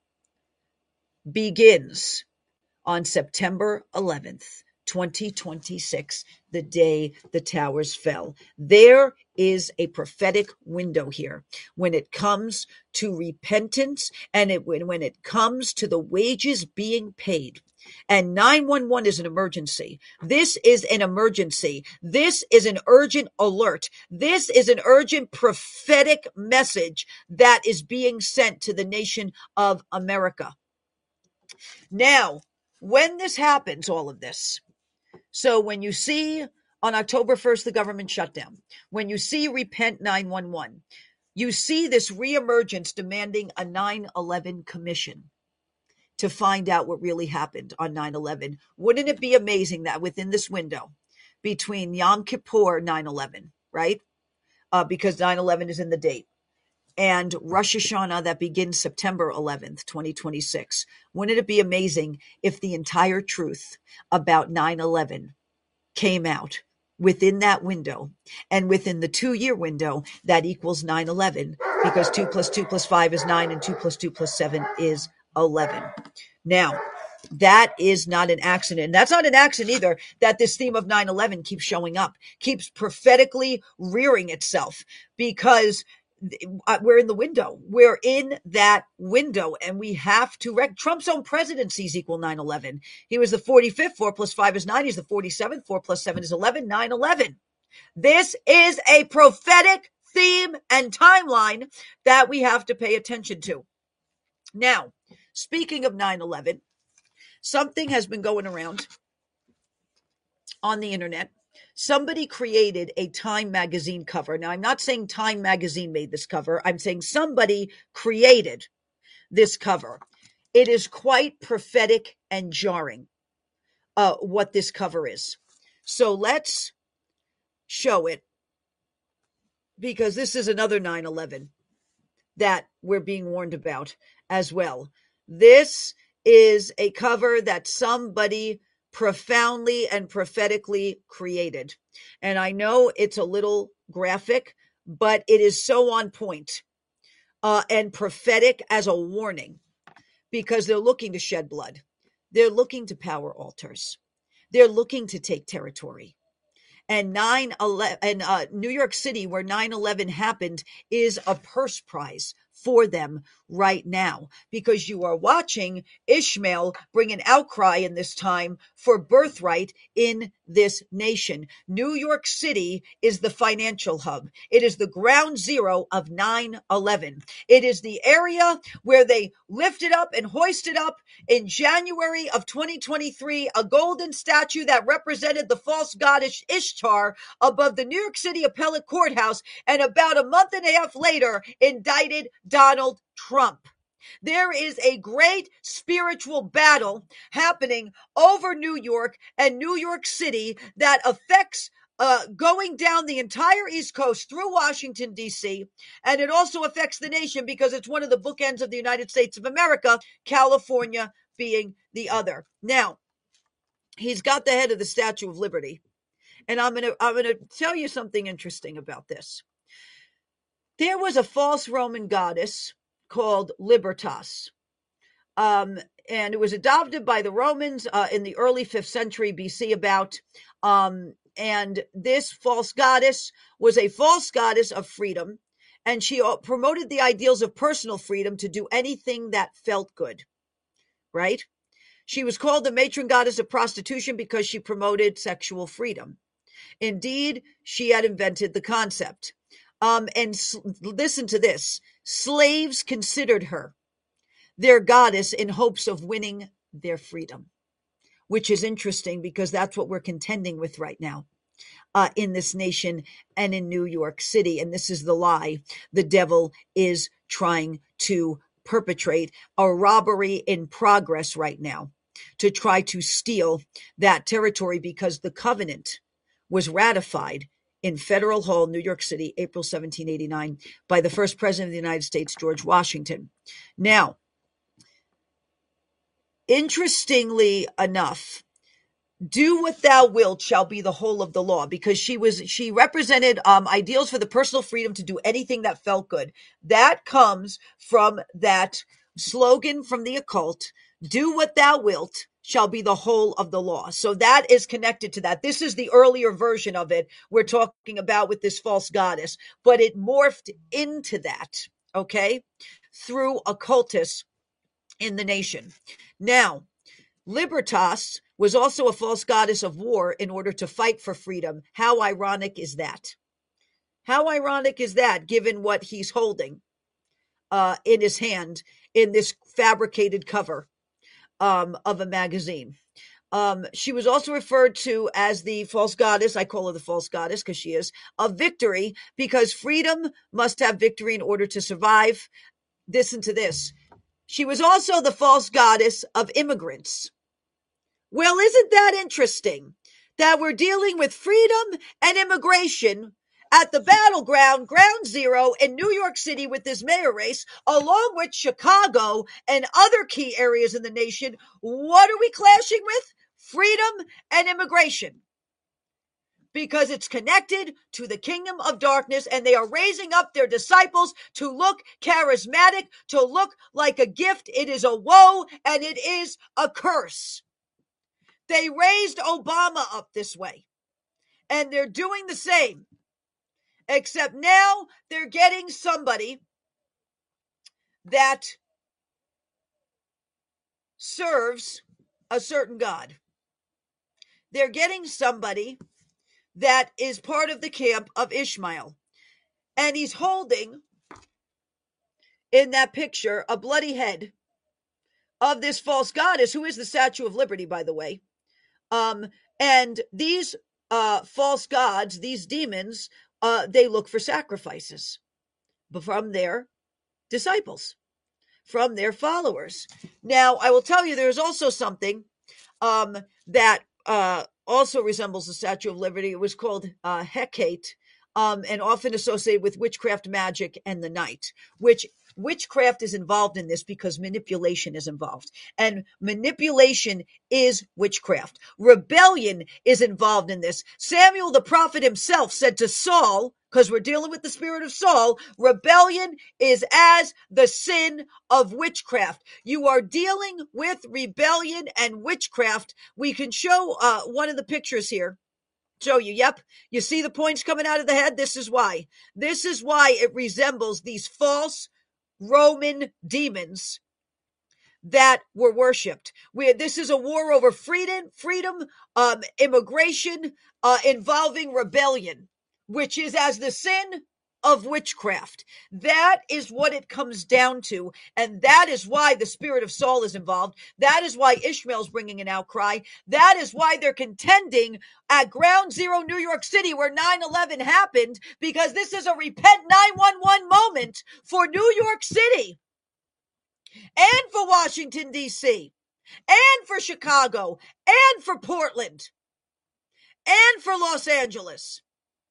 begins on September 11th, 2026, the day the towers fell. There is a prophetic window here when it comes to repentance and when it comes to the wages being paid. And 911 is an emergency. This is an emergency. This is an urgent alert. This is an urgent prophetic message that is being sent to the nation of America. Now, when this happens, all of this, so when you see on October 1st, the government shutdown, when you see Repent 911, you see this reemergence demanding a 9/11 commission to find out what really happened on 9/11. Wouldn't it be amazing that within this window between Yom Kippur 9/11, right? Because 9/11 is in the date, and Rosh Hashanah that begins September 11th, 2026. Wouldn't it be amazing if the entire truth about 9/11 came out within that window, and within the 2-year window that equals 9/11, because 2 plus 2 plus 5 is 9 and 2 plus 2 plus 7 is 11. Now, That is not an accident. That's not an accident either that this theme of 9/11 keeps showing up, keeps prophetically rearing itself, because we're in the window. We're in that window, and we have to Trump's own presidencies equal 9/11. He was the 45th. 4 plus 5 is 9. He's the 47th. 4 plus 7 is 11. 9/11. This is a prophetic theme and timeline that we have to pay attention to. Now, speaking of 9/11, something has been going around on the internet. Somebody created a Time magazine cover. Now, I'm not saying Time magazine made this cover. I'm saying somebody created this cover. It is quite prophetic and jarring, what this cover is. So let's show it, because this is another 9/11 that we're being warned about as well. This is a cover that somebody profoundly and prophetically created. And I know it's a little graphic, but it is so on point, and prophetic as a warning, because they're looking to shed blood. They're looking to power altars. They're looking to take territory. And 9/11 and New York City, where 9/11 happened, is a purse prize for them right now, because you are watching Ishmael bring an outcry in this time for birthright in this nation. New York City is the financial hub. It is the ground zero of 9/11. It is the area where they lifted up and hoisted up in January of 2023 a golden statue that represented the false goddess Ishtar above the New York City Appellate Courthouse, and about a month and a half later indicted Donald Trump. There is a great spiritual battle happening over New York and New York City that affects going down the entire East Coast through Washington, D.C., and it also affects the nation because it's one of the bookends of the United States of America, California being the other. Now, he's got the head of the Statue of Liberty, and I'm gonna tell you something interesting about this. There was a false Roman goddess called Libertas. And it was adopted by the Romans in the early 5th century BC about. And this false goddess was a false goddess of freedom, and she promoted the ideals of personal freedom to do anything that felt good, right? She was called the matron goddess of prostitution because she promoted sexual freedom. Indeed, she had invented the concept. And listen to this. Slaves considered her their goddess in hopes of winning their freedom, which is interesting because that's what we're contending with right now in this nation and in New York City. And this is the lie the devil is trying to perpetrate, a robbery in progress right now to try to steal that territory, because the covenant was ratified in Federal Hall, New York City, April 1789, by the first president of the United States, George Washington. Now, interestingly enough, do what thou wilt shall be the whole of the law, because she represented ideals for the personal freedom to do anything that felt good. That comes from that slogan from the occult, do what thou wilt shall be the whole of the law. So that is connected to that. This is the earlier version of it we're talking about with this false goddess, but it morphed into that, okay, through occultists in the nation. Now, Libertas was also a false goddess of war in order to fight for freedom. How ironic is that? How ironic is that, given what he's holding in his hand in this fabricated cover of a magazine? She was also referred to as the false goddess. I call her the false goddess because she is, of victory, because freedom must have victory in order to survive. Listen to this. She was also the false goddess of immigrants. Well, isn't that interesting that we're dealing with freedom and immigration at the battleground, ground zero in New York City with this mayor race, along with Chicago and other key areas in the nation? What are we clashing with? Freedom and immigration. because it's connected to the kingdom of darkness, and they are raising up their disciples to look charismatic, to look like a gift. It is a woe and it is a curse. They raised Obama up this way, and they're doing the same, except now they're getting somebody that serves a certain God. They're getting somebody that is part of the camp of Ishmael. And he's holding, in that picture, a bloody head of this false goddess, who is the Statue of Liberty, by the way. And these false gods, these demons, they look for sacrifices from their disciples, from their followers. Now, I will tell you, there's also something that also resembles the Statue of Liberty. It was called Hecate, and often associated with witchcraft, magic, and the night, which witchcraft is involved in this because manipulation is involved. And manipulation is witchcraft. Rebellion is involved in this. Samuel the prophet himself said to Saul, because we're dealing with the spirit of Saul, rebellion is as the sin of witchcraft. You are dealing with rebellion and witchcraft. We can show one of the pictures here. Show you. Yep. You see the points coming out of the head? This is why. This is why it resembles these false Roman demons that were worshipped. This is a war over freedom, immigration, involving rebellion, which is as the sin of witchcraft. That is what it comes down to. And that is why the spirit of Saul is involved. That is why Ishmael's bringing an outcry. That is why they're contending at Ground Zero, New York City, where 9/11 happened, because this is a repent 911 moment for New York City and for Washington, D.C., and for Chicago, and for Portland, and for Los Angeles,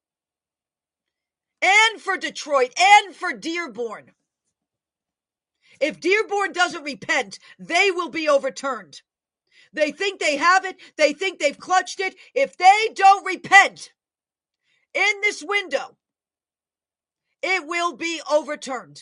and for Detroit, and for Dearborn. If Dearborn doesn't repent, they will be overturned. They think they have it. They think they've clutched it. If they don't repent in this window, it will be overturned.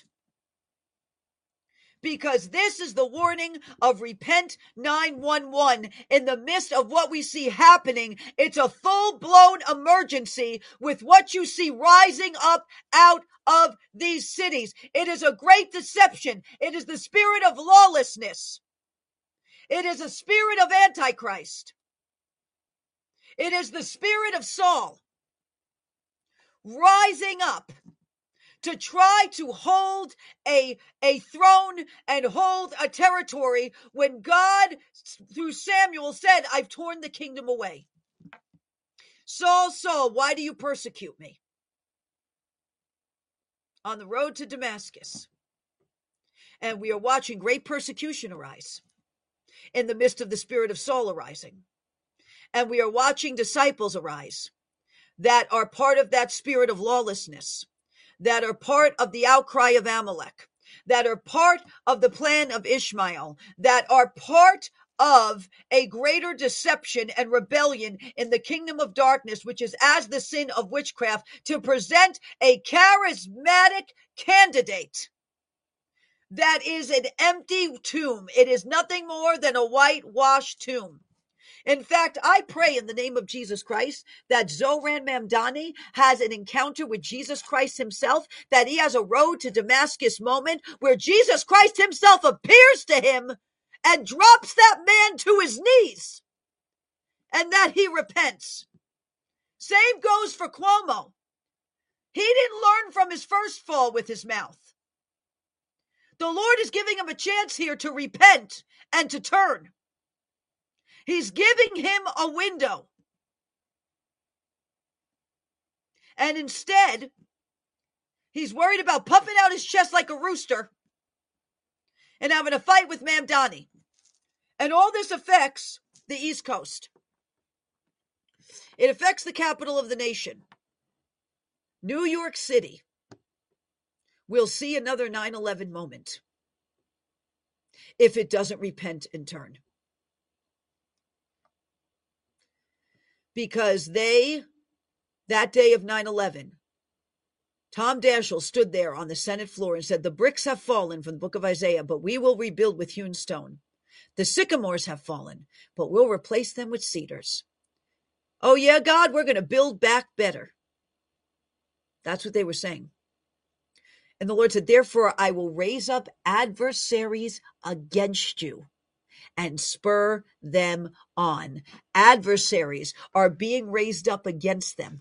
Because this is the warning of Repent 911 in the midst of what we see happening. It's a full-blown emergency with what you see rising up out of these cities. It is a great deception. It is the spirit of lawlessness. It is a spirit of Antichrist. It is the spirit of Saul rising up to try to hold a throne and hold a territory when God, through Samuel, said, I've torn the kingdom away. Saul, Saul, why do you persecute me? On the road to Damascus. And we are watching great persecution arise in the midst of the spirit of Saul arising. And we are watching disciples arise that are part of that spirit of lawlessness, that are part of the outcry of Amalek, that are part of the plan of Ishmael, that are part of a greater deception and rebellion in the kingdom of darkness, which is as the sin of witchcraft, to present a charismatic candidate that is an empty tomb. It is nothing more than a whitewashed tomb. In fact, I pray in the name of Jesus Christ that Zoran Mamdani has an encounter with Jesus Christ himself, that he has a road to Damascus moment where Jesus Christ himself appears to him and drops that man to his knees, and that he repents. Same goes for Cuomo. He didn't learn from his first fall with his mouth. The Lord is giving him a chance here to repent and to turn. He's giving him a window. And instead, he's worried about puffing out his chest like a rooster and having a fight with Mamdani. And all this affects the East Coast. It affects the capital of the nation. New York City will see another 9/11 moment if it doesn't repent and turn. Because they That day of 9/11, Tom Daschle stood there on the Senate floor and said, "The bricks have fallen," from the book of Isaiah, "but we will rebuild with hewn stone. The sycamores have fallen, but we'll replace them with cedars. Oh, yeah, God, we're going to build back better." That's what they were saying. And the Lord said, "Therefore, I will raise up adversaries against you and spur them on." Adversaries are being raised up against them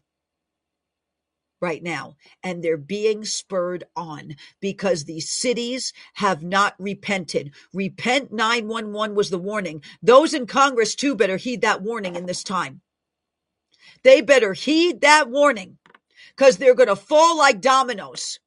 right now, and they're being spurred on because these cities have not repented. Repent 911 was the warning. Those in Congress too better heed that warning in this time. They better heed that warning because they're going to fall like dominoes.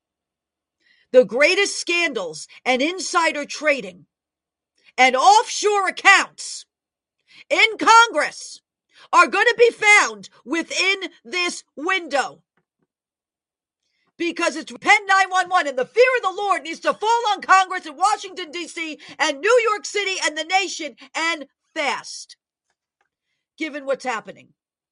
The greatest scandals and insider trading and offshore accounts in Congress are going to be found within this window. Because it's Repent 911, and the fear of the Lord needs to fall on Congress in Washington, D.C., and New York City, and the nation, and fast, given what's happening.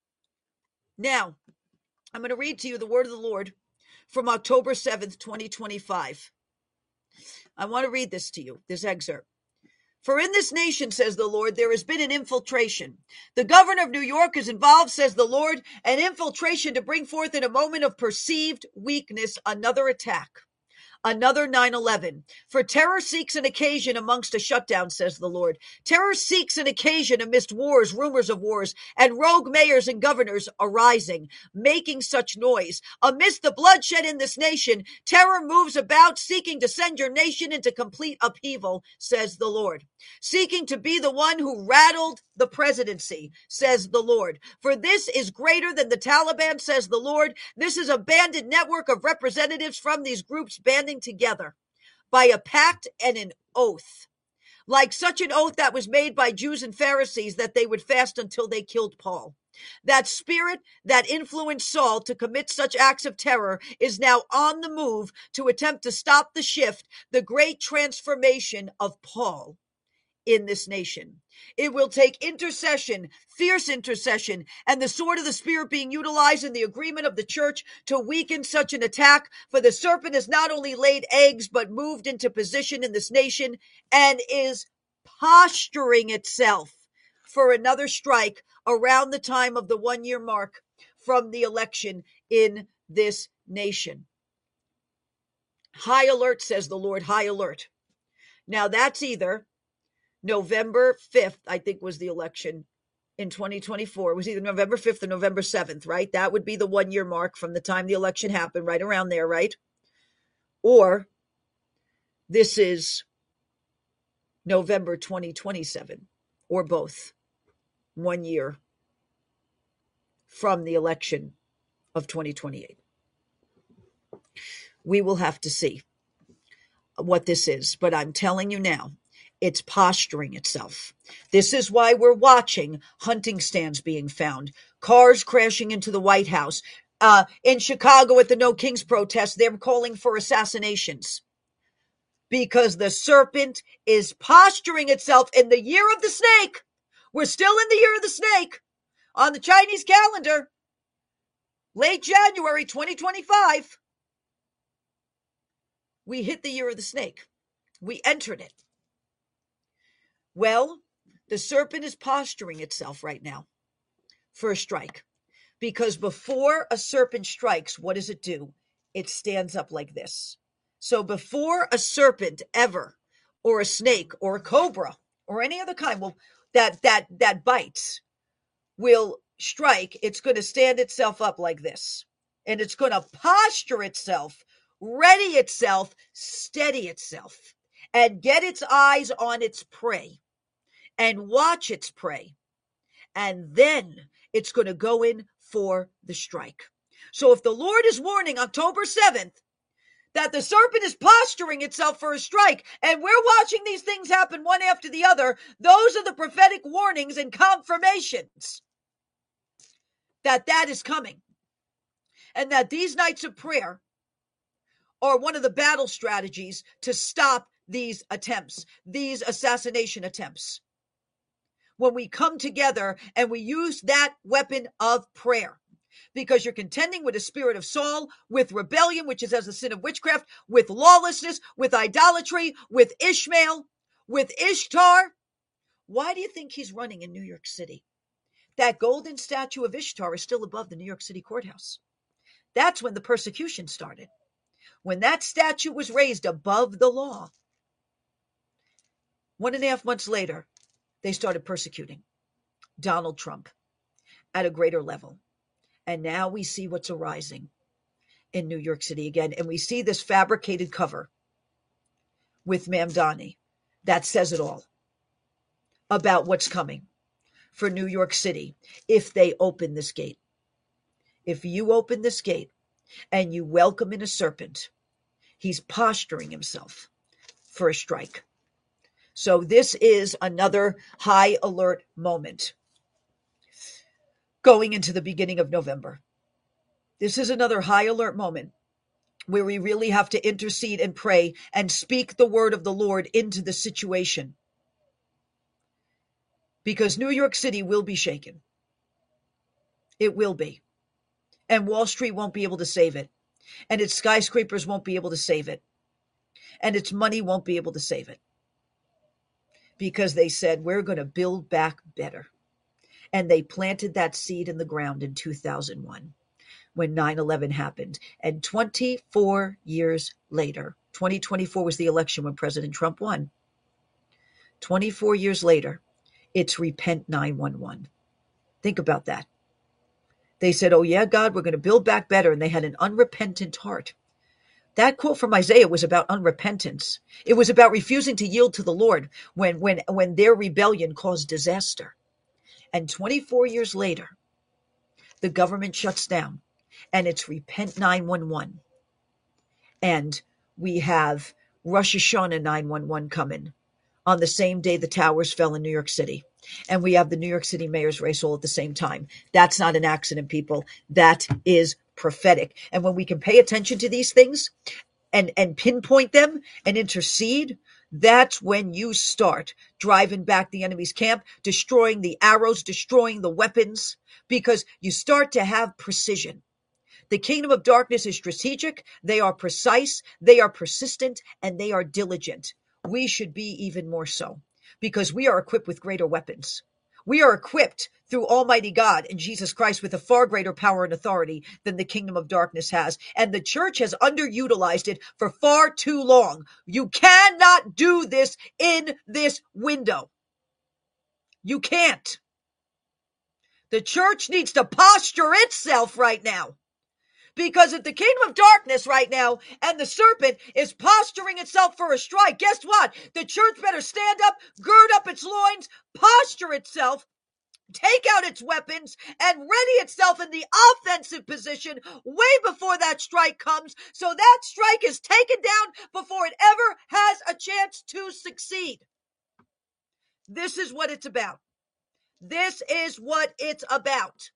Now, I'm going to read to you the word of the Lord from October 7th, 2025. I want to read this to you, this excerpt. "For in this nation, says the Lord, there has been an infiltration. The governor of New York is involved, says the Lord, an infiltration to bring forth in a moment of perceived weakness another attack. Another 9/11. For terror seeks an occasion amongst a shutdown, says the Lord. Terror seeks an occasion amidst wars, rumors of wars, and rogue mayors and governors arising, making such noise. Amidst the bloodshed in this nation, terror moves about, seeking to send your nation into complete upheaval, says the Lord. Seeking to be the one who rattled the presidency, says the Lord. For this is greater than the Taliban, says the Lord. This is a banded network of representatives from these groups banding together by a pact and an oath, like such an oath that was made by Jews and Pharisees that they would fast until they killed Paul. That spirit that influenced Saul to commit such acts of terror is now on the move to attempt to stop the shift, the great transformation of Paul in this nation. It will take intercession, fierce intercession, and the sword of the Spirit being utilized in the agreement of the church to weaken such an attack. For the serpent has not only laid eggs, but moved into position in this nation and is posturing itself for another strike around the time of the 1-year mark from the election in this nation. High alert, says the Lord, high alert. Now that's either November 5th, I think, was the election in 2024. It was either November 5th or November 7th, right? That would be the 1-year mark from the time the election happened, right around there, right? Or this is November 2027, or both, 1 year from the election of 2028. We will have to see what this is, but I'm telling you now, it's posturing itself. This is why we're watching hunting stands being found, cars crashing into the White House. In Chicago at the No Kings protest, they're calling for assassinations because the serpent is posturing itself in the year of the snake. We're still in the year of the snake on the Chinese calendar, late January 2025. We hit the year of the snake. We entered it. Well, the serpent is posturing itself right now for a strike, because before a serpent strikes, what does it do? It stands up like this. So before a serpent ever, or a snake, or a cobra, or any other kind that bites will strike, it's going to stand itself up like this, and it's going to posture itself, ready itself, steady itself, and get its eyes on its prey and watch its prey. And then it's going to go in for the strike. So if the Lord is warning October 7th that the serpent is posturing itself for a strike, and we're watching these things happen one after the other, those are the prophetic warnings and confirmations that that is coming. And that these nights of prayer are one of the battle strategies to stop these attempts, these assassination attempts. When we come together and we use that weapon of prayer, because you're contending with a spirit of Saul, with rebellion, which is as the sin of witchcraft, with lawlessness, with idolatry, with Ishmael, with Ishtar. Why do you think he's running in New York City? That golden statue of Ishtar is still above the New York City courthouse. That's when the persecution started. When that statue was raised above the law, 1.5 months later, they started persecuting Donald Trump at a greater level. And now we see what's arising in New York City again. And we see this fabricated cover with Mamdani that says it all about what's coming for New York City if they open this gate. If you open this gate and you welcome in a serpent, he's posturing himself for a strike. So this is another high alert moment going into the beginning of November. This is another high alert moment where we really have to intercede and pray and speak the word of the Lord into the situation. Because New York City will be shaken. It will be. And Wall Street won't be able to save it. And its skyscrapers won't be able to save it. And its money won't be able to save it. Because they said, we're going to build back better. And they planted that seed in the ground in 2001 when 9/11 happened. And 24 years later, 2024 was the election when President Trump won. 24 years later, it's Repent 911. Think about that. They said, oh yeah, God, we're going to build back better. And they had an unrepentant heart. That quote from Isaiah was about unrepentance. It was about refusing to yield to the Lord when their rebellion caused disaster. And 24 years later, the government shuts down and it's Repent 911. And we have Rosh Hashanah 911 coming on the same day the towers fell in New York City. And we have the New York City mayor's race all at the same time. That's not an accident, people. That is prophetic. And when we can pay attention to these things and pinpoint them and intercede, that's when you start driving back the enemy's camp, destroying the arrows, destroying the weapons, because you start to have precision. The kingdom of darkness is strategic. They are precise. They are persistent, and they are diligent. We should be even more so because we are equipped with greater weapons. We are equipped through Almighty God and Jesus Christ with a far greater power and authority than the kingdom of darkness has. And the church has underutilized it for far too long. You cannot do this in this window. You can't. The church needs to posture itself right now. Because if the kingdom of darkness right now and the serpent is posturing itself for a strike, guess what? The church better stand up, gird up its loins, posture itself, take out its weapons, and ready itself in the offensive position way before that strike comes, so that strike is taken down before it ever has a chance to succeed. This is what it's about. This is what it's about.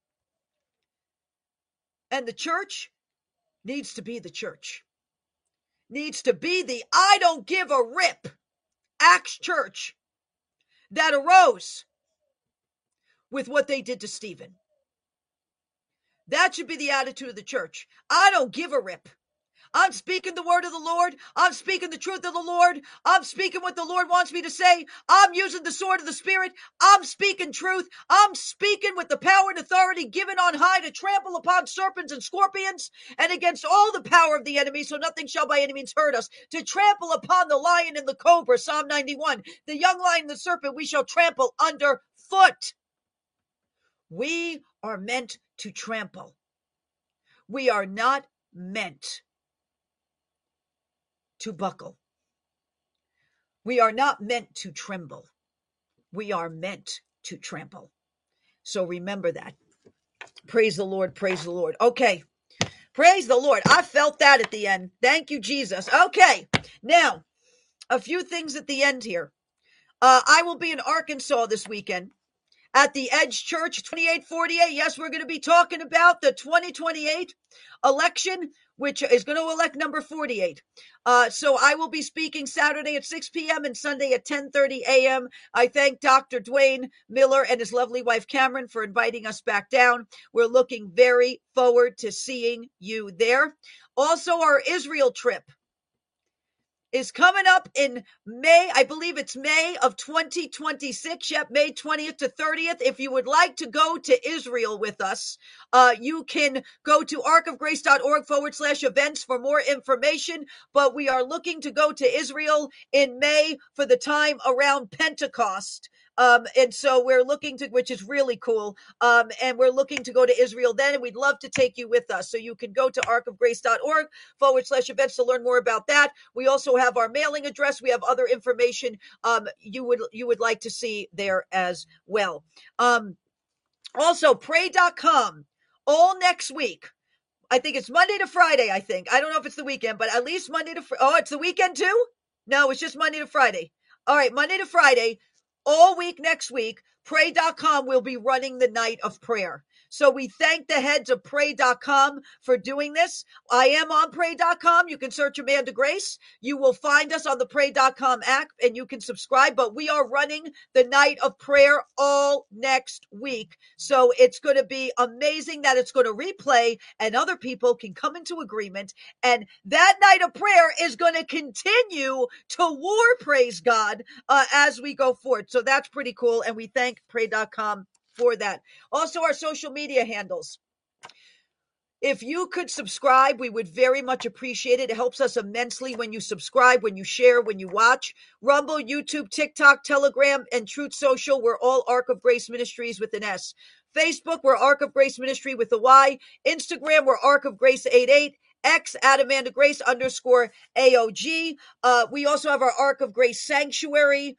And the church needs to be the church. Needs to be the I don't give a rip Acts church that arose with what they did to Stephen. That should be the attitude of the church. I don't give a rip. I'm speaking the word of the Lord. I'm speaking the truth of the Lord. I'm speaking what the Lord wants me to say. I'm using the sword of the Spirit. I'm speaking truth. I'm speaking with the power and authority given on high to trample upon serpents and scorpions and against all the power of the enemy, so nothing shall by any means hurt us. To trample upon the lion and the cobra, Psalm 91. The young lion and the serpent we shall trample underfoot. We are meant to trample. We are not meant to buckle. We are not meant to tremble. We are meant to trample. So remember that. Praise the Lord. Praise the Lord. Okay. Praise the Lord. I felt that at the end. Thank you, Jesus. Okay. Now, a few things at the end here. I will be in Arkansas this weekend. at the Edge Church, 2848. Yes, we're going to be talking about the 2028 election, which is going to elect number 48. So I will be speaking Saturday at 6 p.m. and Sunday at 10:30 a.m. I thank Dr. Dwayne Miller and his lovely wife Cameron for inviting us back down. We're looking very forward to seeing you there. Also, our Israel trip is coming up in May. I believe it's May of 2026. Yep, May 20th to 30th. If you would like to go to Israel with us, you can go to arcofgrace.org/events for more information. But we are looking to go to Israel in May for the time around Pentecost. And so we're looking to, which is really cool. And we're looking to go to Israel then, and we'd love to take you with us. So you can go to arcofgrace.org/events to learn more about that. We also have our mailing address. We have other information you would like to see there as well. Also, pray.com all next week. I think it's Monday to Friday, I think. I don't know if it's the weekend, but at least Monday to Friday. Oh, it's the weekend too? No, it's just Monday to Friday. All right, Monday to Friday, all week next week, pray.com will be running the night of prayer. So we thank the heads of pray.com for doing this. I am on pray.com. You can search Amanda Grace. You will find us on the pray.com app and you can subscribe, but we are running the night of prayer all next week. So it's going to be amazing that it's going to replay and other people can come into agreement. And that night of prayer is going to continue to war, praise God, as we go forward. So that's pretty cool. And we thank pray.com for that. Also, our social media handles. If you could subscribe, we would very much appreciate it. It helps us immensely when you subscribe, when you share, when you watch. Rumble, YouTube, TikTok, Telegram, and Truth Social, we're all Ark of Grace Ministries with an S. Facebook, we're Ark of Grace Ministry with a Y. Instagram, we're Ark of Grace 88. X at Amanda Grace _AOG. We also have our Ark of Grace Sanctuary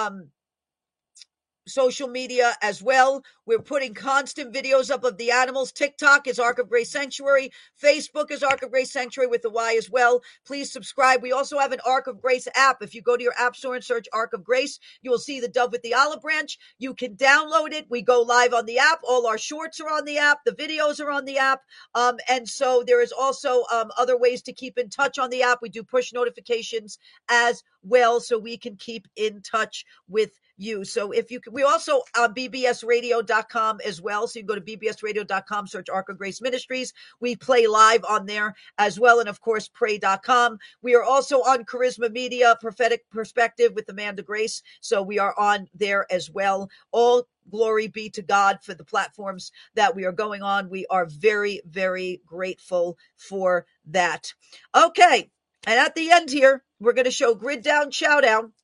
social media as well. We're putting constant videos up of the animals. TikTok is Ark of Grace Sanctuary. Facebook is Ark of Grace Sanctuary with a Y as well. Please subscribe. We also have an Ark of Grace app. If you go to your app store and search Ark of Grace, you will see the dove with the olive branch. You can download it. We go live on the app. All our shorts are on the app. The videos are on the app. And so there is also other ways to keep in touch on the app. We do push notifications as well so we can keep in touch with you. So if you can, we also bbsradio.com as well. So you can go to bbsradio.com, search Ark of Grace Ministries. We play live on there as well. And of course, pray.com. We are also on Charisma Media, Prophetic Perspective with Amanda Grace. So we are on there as well. All glory be to God for the platforms that we are going on. We are very, very grateful for that. Okay. And at the end here, we're going to show Grid Down Chow Down.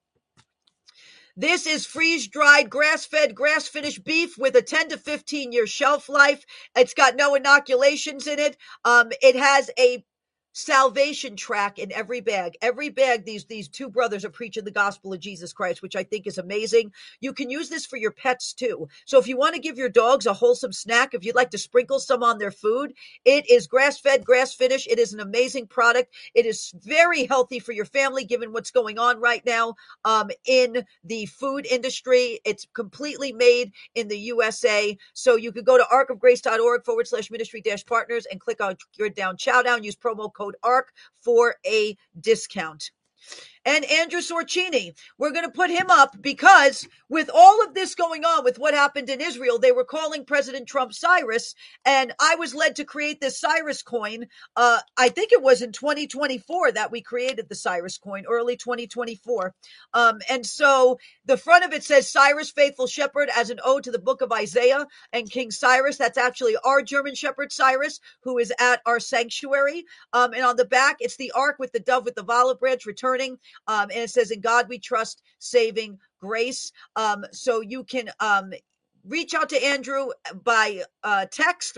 This is freeze-dried, grass-fed, grass-finished beef with a 10 to 15-year shelf life. It's got no inoculations in it. It has a salvation track in every bag. Every bag, these two brothers are preaching the gospel of Jesus Christ, which I think is amazing. You can use this for your pets too. So if you want to give your dogs a wholesome snack, if you'd like to sprinkle some on their food, it is grass-fed, grass-finished. It is an amazing product. It is very healthy for your family, given what's going on right now in the food industry. It's completely made in the USA. So you could go to arcofgrace.org/ministry-partners and click on Grid Down Chow Down. Use promo code ARC for a discount. And Andrew Sorcini, we're going to put him up because with all of this going on with what happened in Israel, they were calling President Trump Cyrus, and I was led to create this Cyrus coin. I think it was in 2024 that we created the Cyrus coin, early 2024. And so the front of it says Cyrus, faithful shepherd, as an ode to the book of Isaiah and King Cyrus. That's actually our German shepherd Cyrus, who is at our sanctuary. And on the back, it's the ark with the dove with the olive branch returning. And it says, in God we trust, saving grace. So you can reach out to Andrew by text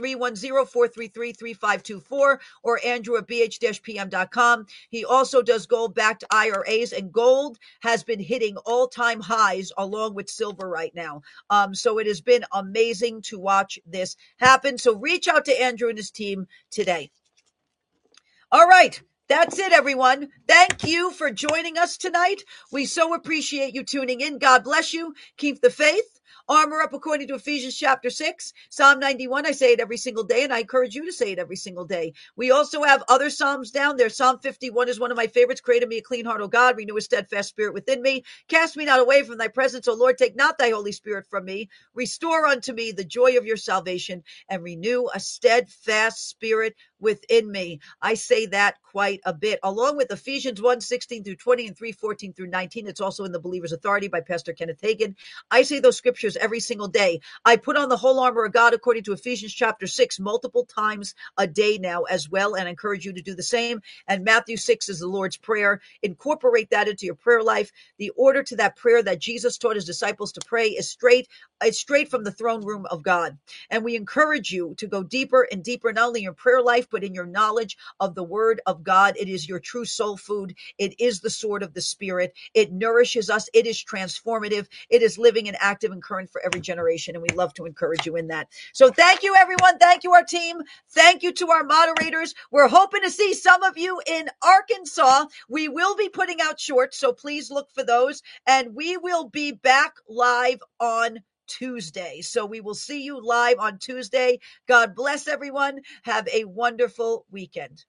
310-433-3524 or Andrew at bh-pm.com. He also does gold-backed IRAs, and gold has been hitting all-time highs along with silver right now. So it has been amazing to watch this happen. So reach out to Andrew and his team today. All right. That's it, everyone. Thank you for joining us tonight. We so appreciate you tuning in. God bless you. Keep the faith. Armor up according to Ephesians chapter 6, Psalm 91. I say it every single day, and I encourage you to say it every single day. We also have other Psalms down there. Psalm 51 is one of my favorites. Create in me a clean heart, O God. Renew a steadfast spirit within me. Cast me not away from thy presence, O Lord. Take not thy Holy Spirit from me. Restore unto me the joy of your salvation, and renew a steadfast spirit within me. I say that quite a bit, along with Ephesians 1, 16 through 20 and 3, 14 through 19. It's also in the Believer's Authority by Pastor Kenneth Hagin. I say those scriptures every single day. I put on the whole armor of God according to Ephesians chapter 6 multiple times a day now as well, and I encourage you to do the same. And Matthew 6 is the Lord's Prayer. Incorporate that into your prayer life. The order to that prayer that Jesus taught his disciples to pray is straight. It's straight from the throne room of God. And we encourage you to go deeper and deeper, not only in your prayer life, but in your knowledge of the word of God. It is your true soul food. It is the sword of the Spirit. It nourishes us. It is transformative. It is living and active and current for every generation. And we love to encourage you in that. So thank you, everyone. Thank you, our team. Thank you to our moderators. We're hoping to see some of you in Arkansas. We will be putting out shorts, so please look for those. And we will be back live on Tuesday. So we will see you live on Tuesday. God bless everyone. Have a wonderful weekend.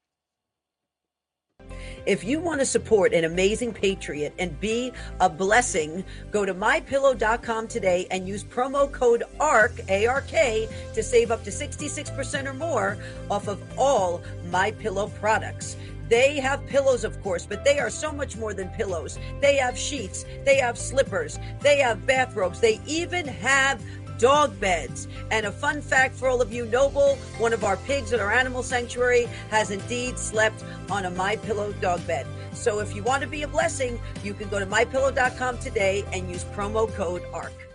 If you want to support an amazing patriot and be a blessing, go to mypillow.com today and use promo code ARK, A-R-K, to save up to 66% or more off of all MyPillow products. They have pillows, of course, but they are so much more than pillows. They have sheets, they have slippers, they have bathrobes, they even have dog beds. And a fun fact for all of you, Noble, one of our pigs at our animal sanctuary, has indeed slept on a MyPillow dog bed. So if you want to be a blessing, you can go to mypillow.com today and use promo code ARK.